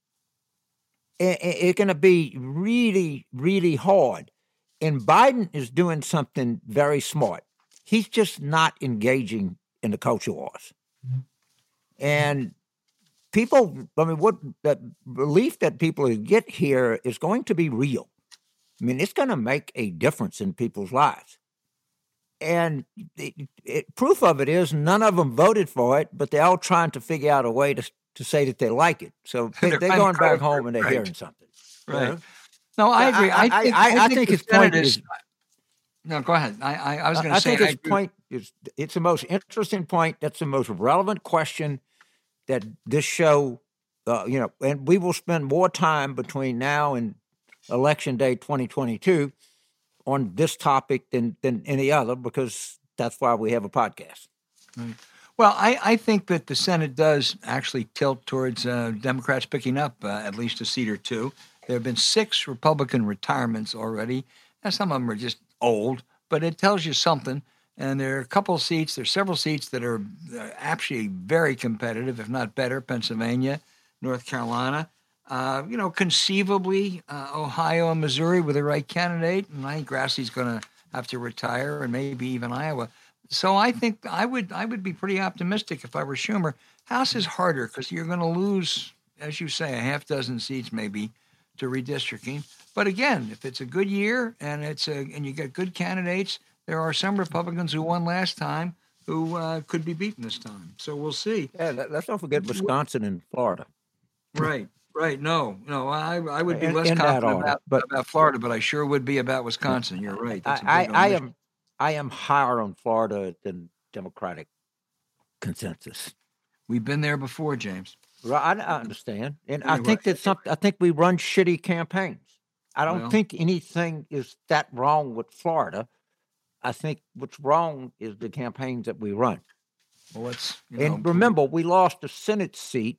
it, it, it's going to be really, really hard. And Biden is doing something very smart. He's just not engaging in the culture wars. Mm-hmm. And people, I mean, what that belief that people get here is going to be real. I mean, it's going to make a difference in people's lives. And it, it, proof of it is none of them voted for it, but they're all trying to figure out a way to to say that they like it. So they, they're, they're going back home and they're right. hearing something. Right. You know? No, I agree. I, I, I, think, I, I think, think his point is, is. No, go ahead. I, I, I was going to say. I think his I point is it's the most interesting point. That's the most relevant question that this show, uh, you know, and we will spend more time between now and Election Day twenty twenty-two on this topic than, than any other, because that's why we have a podcast. Right. Well, I, I think that the Senate does actually tilt towards uh, Democrats picking up uh, at least a seat or two. There have been six Republican retirements already, and some of them are just old, but it tells you something. And there are a couple of seats, there's several seats that are actually very competitive, if not better. Pennsylvania, North Carolina, uh, you know, conceivably uh, Ohio and Missouri with the right candidate. And I think Grassley's going to have to retire, and maybe even Iowa. So I think I would I would be pretty optimistic if I were Schumer. House is harder because you're going to lose, as you say, a half dozen seats maybe to redistricting. But again, if it's a good year and it's a and you get good candidates, there are some Republicans who won last time who uh, could be beaten this time. So we'll see. Yeah, let's not forget Wisconsin and Florida. Right, right. No, no, I I would be In- less in that confident order, about, but- about Florida, but I sure would be about Wisconsin. You're right. That's a I, big I, I omission. am I am higher on Florida than Democratic consensus. We've been there before, James. Right, I, I understand, and I Anyway. think that something. I think we run shitty campaigns. I don't Well- think anything is that wrong with Florida. I think what's wrong is the campaigns that we run. Well, let's, you And know, remember, we lost a Senate seat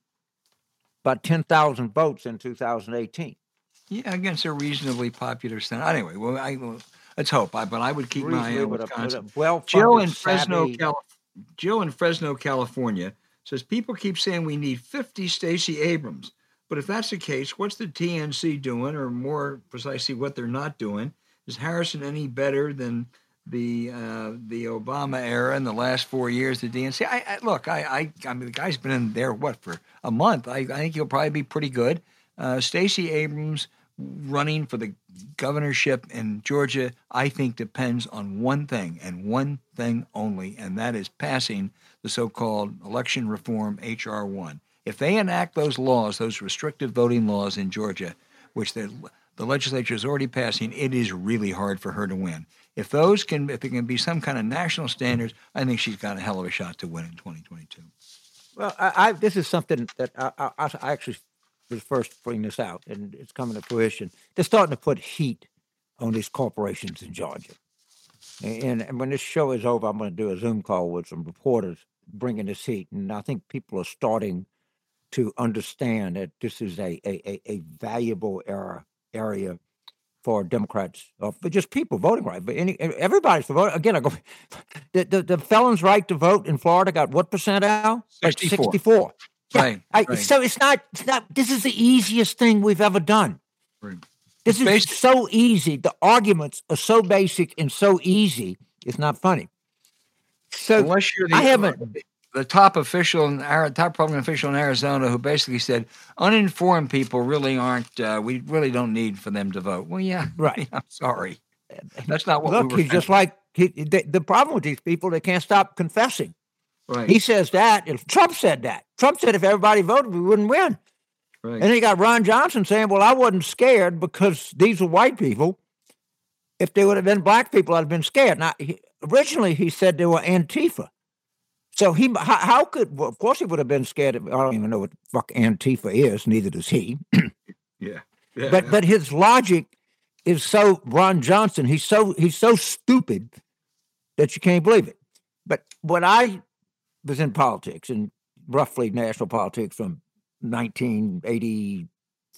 by ten thousand votes in two thousand eighteen. yeah, against a reasonably popular Senate. Anyway, well, I well, let's hope. I, but I would keep my eye on With a- with a Wisconsin. well-funded, Jill in Fresno, savvy- Cali- Jill in Fresno, California says people keep saying we need fifty Stacey Abrams, but if that's the case, what's the T N C doing, or more precisely, what they're not doing? Is Harrison any better than the uh, the Obama era in the last four years? The D N C. I, I look, I, I, I mean, the guy's been in there what for a month. I, I think he'll probably be pretty good. Uh, Stacey Abrams running for the governorship in Georgia, I think, depends on one thing and one thing only, and that is passing the so-called election reform H R one. If they enact those laws, those restrictive voting laws in Georgia, which the, the legislature is already passing, it is really hard for her to win. If those can, if it can be some kind of national standards, I think she's got a hell of a shot to win in twenty twenty-two. Well, I, I this is something that I, I, I actually was first to bring this out, and it's coming to fruition. They're starting to put heat on these corporations in Georgia. And, and when this show is over, I'm going to do a Zoom call with some reporters bringing this heat. And I think people are starting to understand that this is a a, a, a valuable era, area for Democrats, or for just people voting right. But any everybody's for voting. Again, I go, the, the, the felons' right to vote in Florida got what percent out? Like sixty-four. sixty-four. Yeah, Right, I, right. So it's not, it's not, this is the easiest thing we've ever done. Right. This is basic. so easy. The arguments are so basic and so easy. It's not funny. So Unless you're the, I haven't. the top official in Ari- top Republican official in Arizona who basically said uninformed people really aren't. Uh, we really don't need for them to vote. Well, yeah, Right. I'm sorry, that's not what Look, we were. he's just like he, the, the problem with these people. They can't stop confessing. right. He says that. If Trump said that. Trump said if everybody voted, we wouldn't win. right. And then you got Ron Johnson saying, "Well, I wasn't scared because these are white people. If they would have been black people, I'd have been scared." Now, he, originally, he said they were Antifa. So he, how, how could? Well, of course, he would have been scared. Of, I don't even know what the fuck Antifa is. Neither does he. yeah. yeah. But but his logic is so Ron Johnson. He's so he's so stupid that you can't believe it. But when I was in politics, and roughly national politics from nineteen eighty-two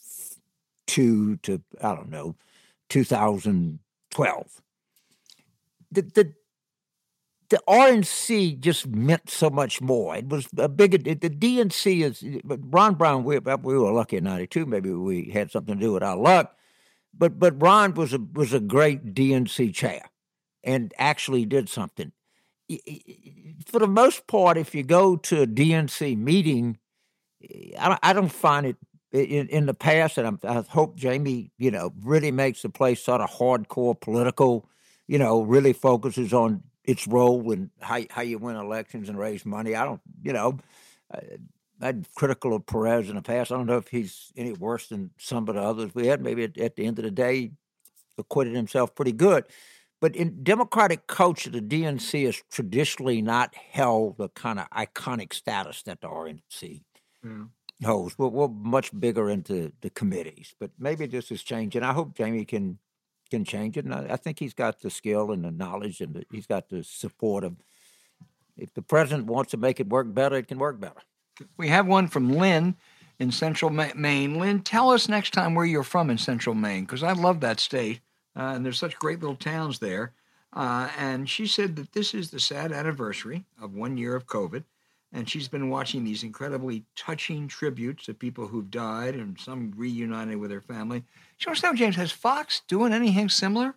to I don't know two thousand twelve, the the the R N C just meant so much more. It was a bigger. The D N C is. But Ron Brown, we, we were lucky in ninety-two. Maybe we had something to do with our luck. But but Ron was a was a great D N C chair, and actually did something. For the most part, if you go to a D N C meeting, I don't, I don't find it in, in the past, and I'm, I hope Jamie, you know, really makes the place sort of hardcore political. You know, really focuses on its role in how how you win elections and raise money. I don't, you know, I, I'm critical of Perez in the past. I don't know if he's any worse than some of the others we had. Maybe at, at the end of the day, acquitted himself pretty good. But in Democratic culture, the D N C has traditionally not held the kind of iconic status that the R N C Yeah. holds. We're, we're much bigger into the committees, but maybe this is changing. I hope Jamie can can change it, and I, I think he's got the skill and the knowledge, and the, he's got the support of. If the president wants to make it work better, it can work better. We have one from Lynn in central Ma- Maine. Lynn, tell us next time where you're from in central Maine, because I love that state, uh, and there's such great little towns there. Uh, and she said that this is the sad anniversary of one year of COVID, and she's been watching these incredibly touching tributes to people who've died and some reunited with their family. She wants to know, James, has Fox doing anything similar?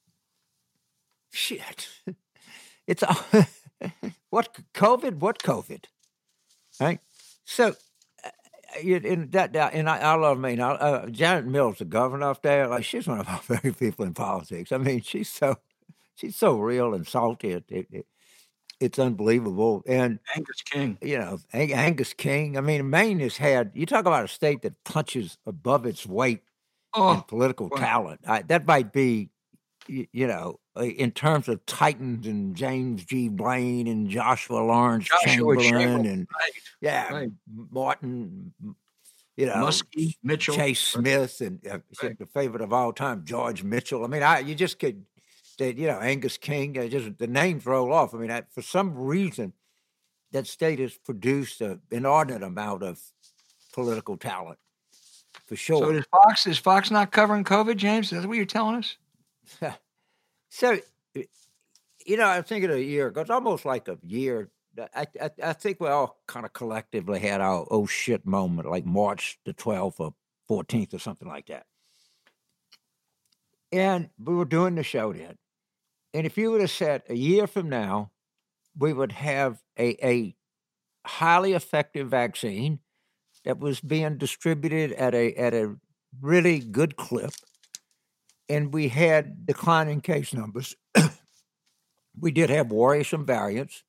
Shit. It's all, what COVID? What COVID? Right? So, uh, in that, and I, I love Maine. Uh, Janet Mills, the governor up there, like she's one of our favorite people in politics. I mean, she's so she's so real and salty. It, it, it, it's unbelievable. And Angus King, you know, Ang- Angus King. I mean, Maine has had. You talk about a state that punches above its weight oh, in political wow. talent. I, that might be, you, you know, in terms of Titans and James G. Blaine and Joshua Lawrence Joshua Chamberlain, Chamberlain, and right. yeah, Right. Martin, you know, Muskie, Mitchell, Chase Smith, and uh, Right. the favorite of all time, George Mitchell. I mean, I you just could, that you know, Angus King. Uh, just the names roll off. I mean, I, for some reason, that state has produced an inordinate amount of political talent, for sure. So is Fox is Fox not covering COVID, James? Is that what you're telling us? So, you know, I'm thinking of a year ago. It's almost like a year. I, I, I think we all kind of collectively had our oh shit moment, like March the twelfth or fourteenth or something like that. And we were doing the show then. And if you would have said a year from now, we would have a, a highly effective vaccine that was being distributed at a at a really good clip, and we had declining case numbers. We did have worrisome variants.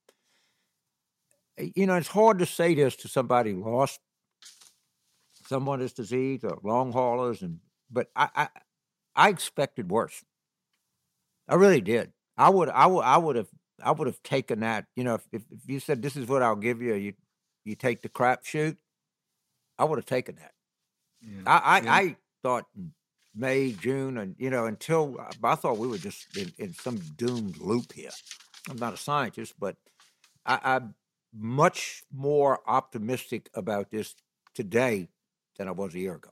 You know, it's hard to say this to somebody who lost someone this disease or long haulers, and but I, I I expected worse. I really did. I would I would I would have I would have taken that. You know, if, if if you said this is what I'll give you, you you take the crapshoot, I would have taken that. Yeah. I I, Yeah. I thought May, June, and you know, until I thought we were just in, in some doomed loop here. I'm not a scientist, but I, I'm much more optimistic about this today than I was a year ago.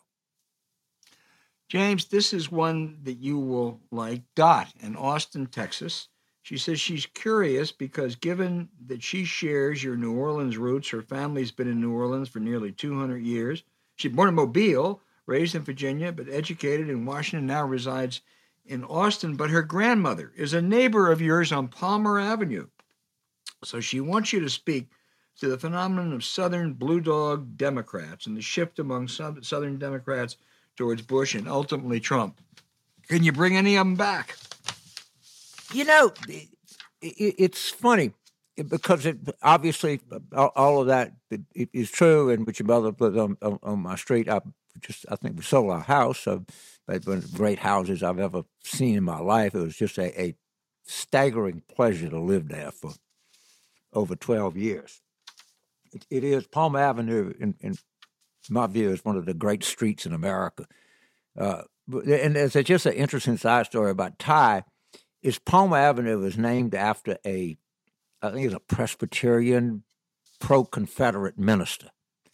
James, this is one that you will like. Dot in Austin, Texas. She says she's curious because given that she shares your New Orleans roots, her family's been in New Orleans for nearly two hundred years. She's born in Mobile, raised in Virginia, but educated in Washington, now resides in Austin. But her grandmother is a neighbor of yours on Palmer Avenue. So she wants you to speak to the phenomenon of Southern Blue Dog Democrats and the shift among Southern Democrats towards Bush and ultimately Trump. Can you bring any of them back? You know, it, it, it's funny because it, obviously all, all of that it, is true, and which your mother put on, on, on my street. I just I think we sold our house. So, but one of the great houses I've ever seen in my life. It was just a, a staggering pleasure to live there for over twelve years. It, it is Palmer Avenue, in, in my view, is one of the great streets in America. Uh, and there's just an interesting side story about Ty. Is Palmer Avenue is named after a, I think it's a Presbyterian pro-Confederate minister.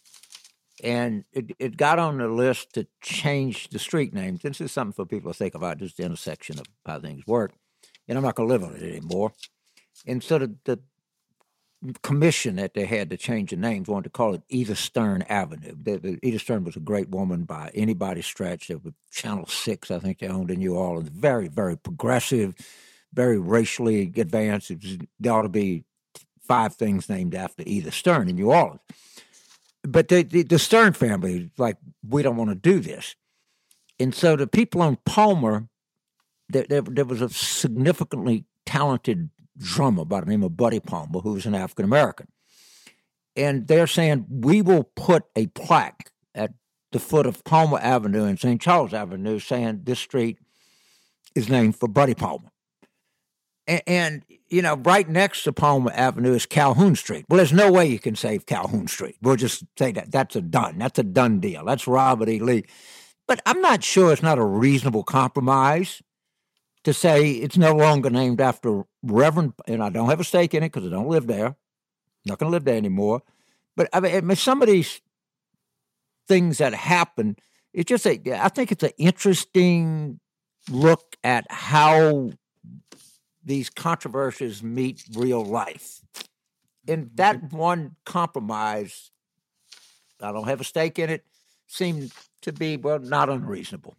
And it, it got on the list to change the street name. This is something for people to think about, just the intersection of how things work. And I'm not going to live on it anymore. And so the, the commission that they had to change the names wanted to call it Edith Stern Avenue. The, the, Edith Stern was a great woman by anybody's stretch. It was Channel six, I think they owned in New Orleans. Very, very progressive, very racially advanced. It was, there ought to be five things named after Edith Stern in New Orleans. But the, the, the Stern family, like, we don't want to do this. And so the people on Palmer, there, there, there was a significantly talented drummer by the name of Buddy Palmer, who was an African-American. And they're saying, we will put a plaque at the foot of Palmer Avenue and Saint Charles Avenue saying this street is named for Buddy Palmer. And, and, you know, right next to Palmer Avenue is Calhoun Street. Well, there's no way you can save Calhoun Street. We'll just say that. That's a done. That's a done deal. That's Robert E. Lee. But I'm not sure it's not a reasonable compromise to say it's no longer named after Reverend, and I don't have a stake in it because I don't live there. I'm not going to live there anymore. But I mean, some of these things that happen. It's just a, I think it's an interesting look at how these controversies meet real life. And that one compromise, I don't have a stake in it, seemed to be, well, not unreasonable.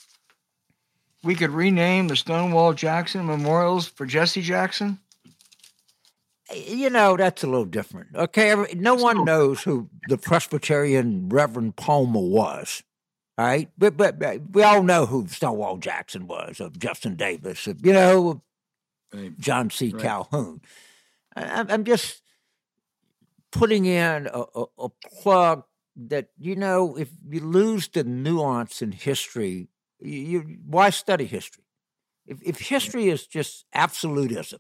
We could rename the Stonewall Jackson memorials for Jesse Jackson? You know, that's a little different. Okay, no one knows who the Presbyterian Reverend Palmer was, all right? But, but, but we all know who Stonewall Jackson was, or Jefferson Davis, or, you know, right. John C. Right. Calhoun. I, I'm just putting in a, a, a plug that, you know, if you lose the nuance in history, you, you why study history? If, if history is just absolutism,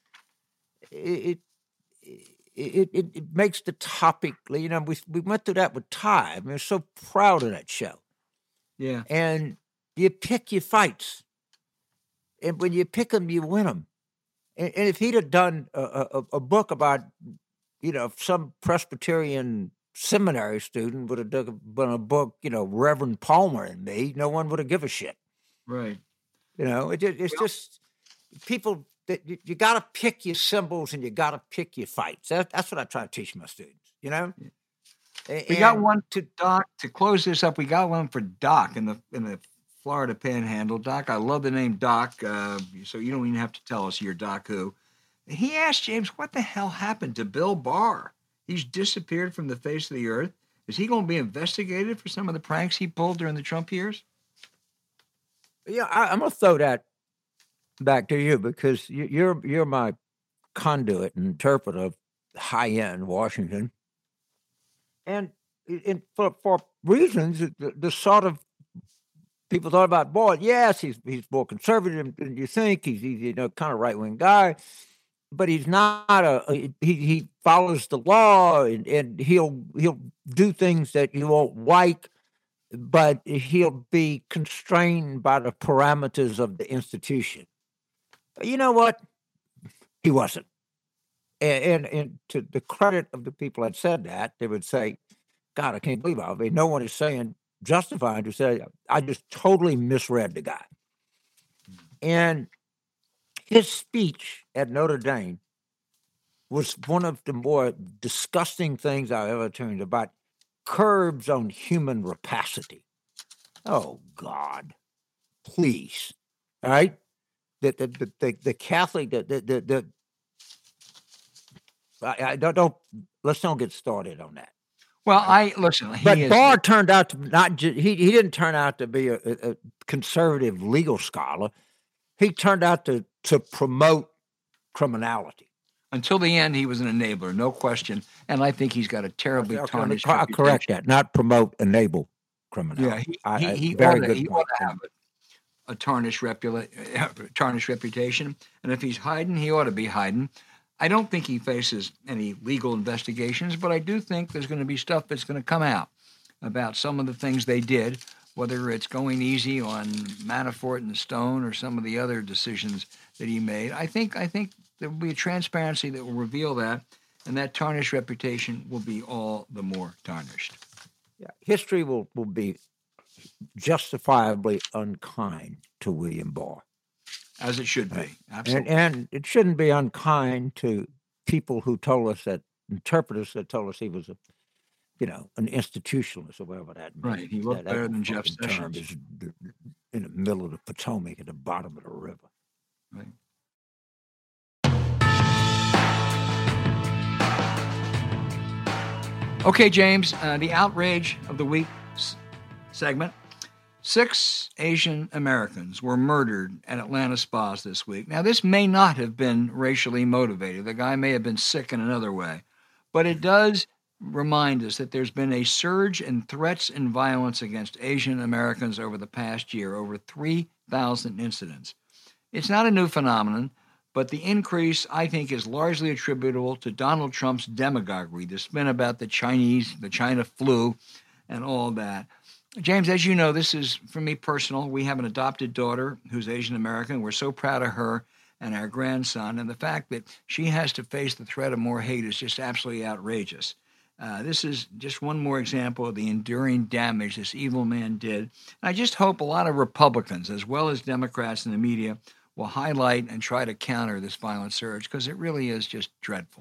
it it, it it makes the topic, you know, we we went through that with Ty. I mean, we're so proud of that show. Yeah. And you pick your fights. And when you pick them, you win them. And, and if he'd have done a, a, a book about, you know, some Presbyterian seminary student would have done a book, you know, Reverend Palmer and me, no one would have given a shit. Right. You know, it, it's well, just people... That you, you got to pick your symbols and you got to pick your fights. That, that's what I try to teach my students, you know? And we got one to Doc, to close this up. We got one for Doc in the in the Florida Panhandle. Doc, I love the name Doc, uh, so you don't even have to tell us you're Doc who. He asked James, what the hell happened to Bill Barr? He's disappeared from the face of the earth. Is he going to be investigated for some of the pranks he pulled during the Trump years? Yeah, I, I'm going to throw that back to you, because you're you're my conduit and interpreter of high-end Washington. And in, for, for reasons, the, the sort of people thought about, boy, yes, he's he's more conservative than you think. He's, he's you know, kind of right-wing guy. But he's not a, he, he follows the law, and, and he'll he'll do things that you won't like, but he'll be constrained by the parameters of the institution. You know what? He wasn't. And, and, and to the credit of the people that said that, they would say, God, I can't believe it. I mean, no one is saying, justifying to say, I just totally misread the guy. And his speech at Notre Dame was one of the more disgusting things I've ever heard about curbs on human rapacity. Oh, God. Please. All right? The, the, the, the Catholic, the, the, the, the I, I don't, don't, let's don't get started on that. Well, I, listen, he but is, Barr turned out to not, ju- he, he didn't turn out to be a, a conservative legal scholar. He turned out to, to promote criminality. Until the end, he was an enabler, no question. And I think he's got a terribly I, tarnished I, I correct that, not promote, enable criminality. Yeah, he, I, he, he, very ought, to, good he point. ought to have a, a tarnished, repula- tarnished reputation. And if he's hiding, he ought to be hiding. I don't think he faces any legal investigations, but I do think there's going to be stuff that's going to come out about some of the things they did, whether it's going easy on Manafort and Stone or some of the other decisions that he made. I think I think there will be a transparency that will reveal that, and that tarnished reputation will be all the more tarnished. Yeah, history will, will be justifiably unkind to William Barr. As it should be, absolutely. And, and it shouldn't be unkind to people who told us that, interpreters that told us he was a, you know, an institutionalist or whatever that means. Right, he looked that, better that than Jeff Sessions. Is in the middle of the Potomac at the bottom of the river. Right. Okay, James, uh, the outrage of the week s- segment. Six Asian Americans were murdered at Atlanta spas this week. Now, this may not have been racially motivated. The guy may have been sick in another way. But it does remind us that there's been a surge in threats and violence against Asian Americans over the past year, over three thousand incidents. It's not a new phenomenon, but the increase, I think, is largely attributable to Donald Trump's demagoguery, the spin about the Chinese, the China flu, and all that. James, as you know, this is, for me, personal. We have an adopted daughter who's Asian American. We're so proud of her and our grandson. And the fact that she has to face the threat of more hate is just absolutely outrageous. Uh, this is just one more example of the enduring damage this evil man did. And I just hope a lot of Republicans, as well as Democrats in the media, will highlight and try to counter this violent surge, because it really is just dreadful.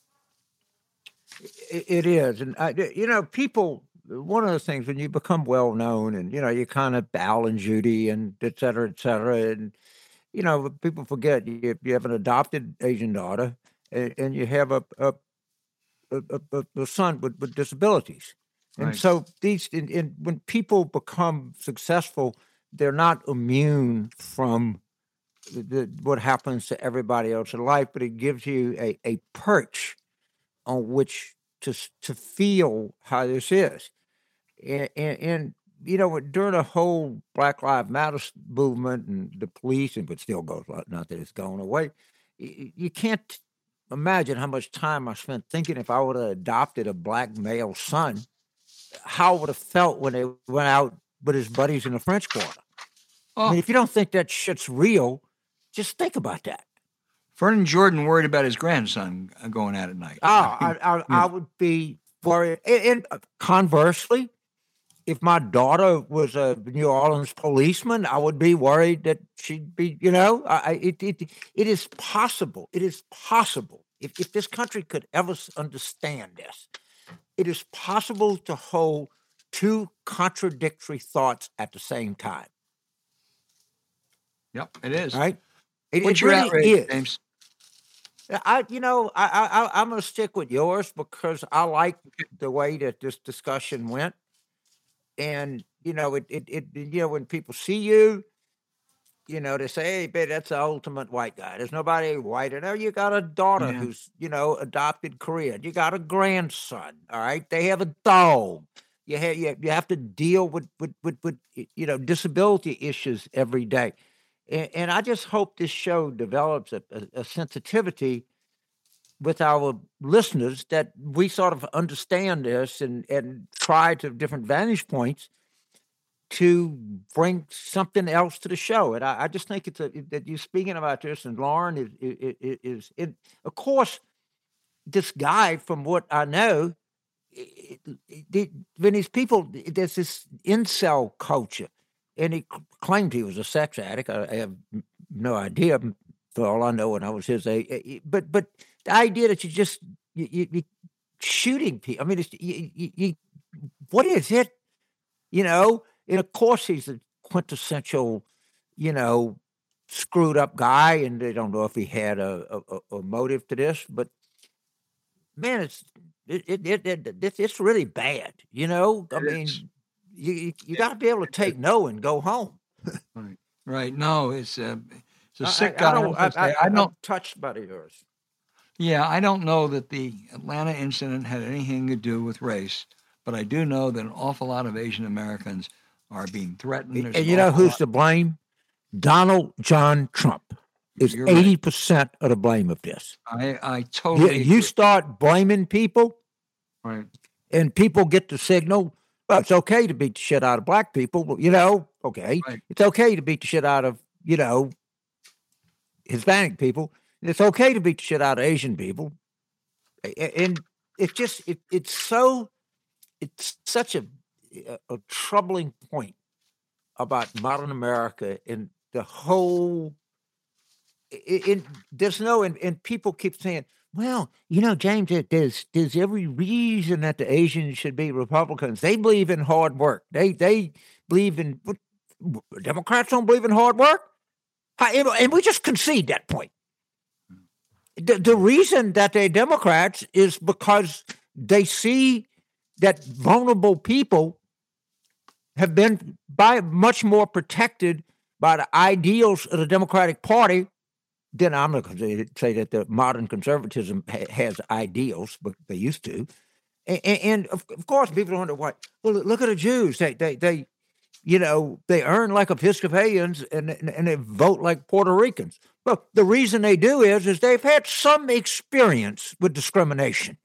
It, it is. And, I, you know, people, one of the things when you become well known and, you know, you kind of Al and Judy and et cetera, et cetera, and, you know, people forget you, you have an adopted Asian daughter and, and you have a, a A, a, a son with, with disabilities. And Right. so these, in, in, when people become successful, they're not immune from the, the, what happens to everybody else in life, but it gives you a, a perch on which to to feel how this is. And, and, and you know, during the whole Black Lives Matter movement and the police, and but still goes, not that it's going away, you, you can't imagine how much time I spent thinking if I would have adopted a black male son, how I would have felt when they went out with his buddies in the French Quarter. Oh. I mean, if you don't think that shit's real, just think about that. Vernon Jordan worried about his grandson going out at night. Oh, I, I, I would be worried. And, and conversely, if my daughter was a New Orleans policeman, I would be worried that she'd be, you know, I, it, it, it is possible. It is possible. If, if this country could ever understand this, it is possible to hold two contradictory thoughts at the same time. Yep, it is. Right? It, What's it your really outrage, is. James? I, you know, I, I, I'm going to stick with yours because I like the way that this discussion went. And, you know, it, it, it, you know, when people see you, you know, they say, hey, babe, that's the ultimate white guy. There's nobody whiter. Now you got a daughter Yeah. who's, you know, adopted Korean. You got a grandson. All right. They have a dog. You have, you, you have to deal with, with, with, with, you know, disability issues every day. And, and I just hope this show develops a, a, a sensitivity with our listeners that we sort of understand this and, and try to different vantage points to bring something else to the show. And I, I just think it's a, that you're speaking about this, and Lauren is, is, is it, of course, this guy, from what I know, it, it, when these people, there's this incel culture, and he claimed he was a sex addict. I, I have no idea, for all I know, when I was his age. But, but the idea that you just, you, you, you shooting people, I mean, it's, you, you, you, what is it? You know, and of course he's a quintessential, you know, screwed up guy, and they don't know if he had a, a, a motive to this, but man, it's, it, it, it, it, it's really bad, you know? I It mean, is. you, you, you got to be able to take no and go home. Right. Right. No, it's a, it's a I, sick I, guy. I don't, I, I, I I'm don't, touched by yours. yeah, I don't know that the Atlanta incident had anything to do with race, but I do know that an awful lot of Asian Americans are being threatened. There's And an you know awful who's lot- to blame? Donald John Trump is You're right. eighty percent of the blame of this. I, I You, totally you start blaming people, right. and people get the signal, well, it's okay to beat the shit out of black people, you know, okay. Right. It's okay to beat the shit out of, you know, Hispanic people. It's okay to beat the shit out of Asian people. A- And it's just, it, it's so, it's such a, a, a troubling point about modern America and the whole, it, it, there's no, and, and people keep saying, well, you know, James, there- there's there's every reason that the Asians should be Republicans. They believe in hard work. They they believe in, what, Democrats don't believe in hard work. How- And and we just concede that point. The, the reason that they're Democrats is because they see that vulnerable people have been by much more protected by the ideals of the Democratic Party than I'm not going to say that the modern conservatism ha- has ideals, but they used to. And, and of, of course, people wonder why. Well, look at the Jews. They, they, they, you know, they earn like Episcopalians and, and, and they vote like Puerto Ricans. Well, the reason they do is, is they've had some experience with discrimination.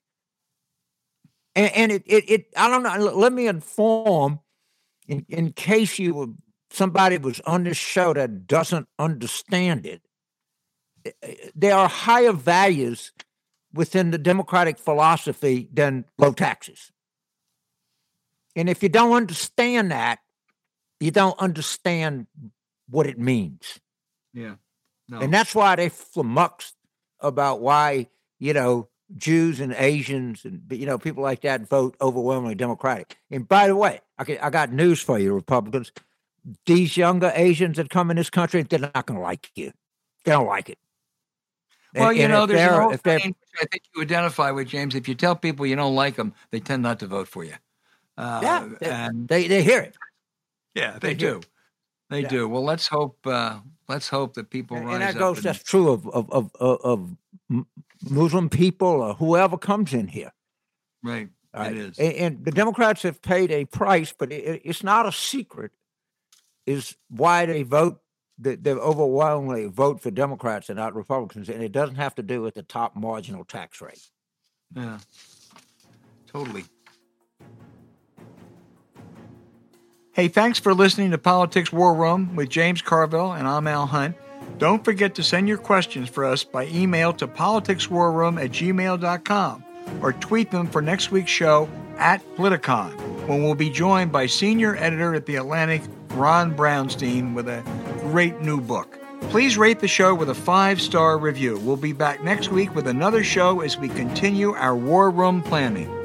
And, and it, it, it, I don't know. Let me inform, in, in case you were, somebody was on this show that doesn't understand it. There are higher values within the Democratic philosophy than low taxes. And if you don't understand that, you don't understand what it means. Yeah. No. And that's why they flummoxed about why, you know, Jews and Asians and, you know, people like that vote overwhelmingly Democratic. And by the way, I, I got news for you, Republicans. These younger Asians that come in this country, they're not going to like you. They don't like it. Well, and, you and know, there's an old if they're, saying which I think you identify with, James. If you tell people you don't like them, they tend not to vote for you. Uh, yeah, they, and they, they hear it. Yeah, they, they do. They yeah. do. Well, let's hope. Uh, let's hope that people and, rise and that up goes. and, That's true of of, of of of Muslim people or whoever comes in here. Right. right? It is. And, and the Democrats have paid a price, but it, it's not a secret. Is why they vote. They, they overwhelmingly vote for Democrats and not Republicans, and it doesn't have to do with the top marginal tax rate. Yeah. Totally. Hey, thanks for listening to Politics War Room with James Carville, and I'm Al Hunt. Don't forget to send your questions for us by email to politicswarroom at gmail dot com or tweet them for next week's show at Politicon, when we'll be joined by senior editor at The Atlantic, Ron Brownstein, with a great new book. Please rate the show with a five-star review. We'll be back next week with another show as we continue our War Room planning.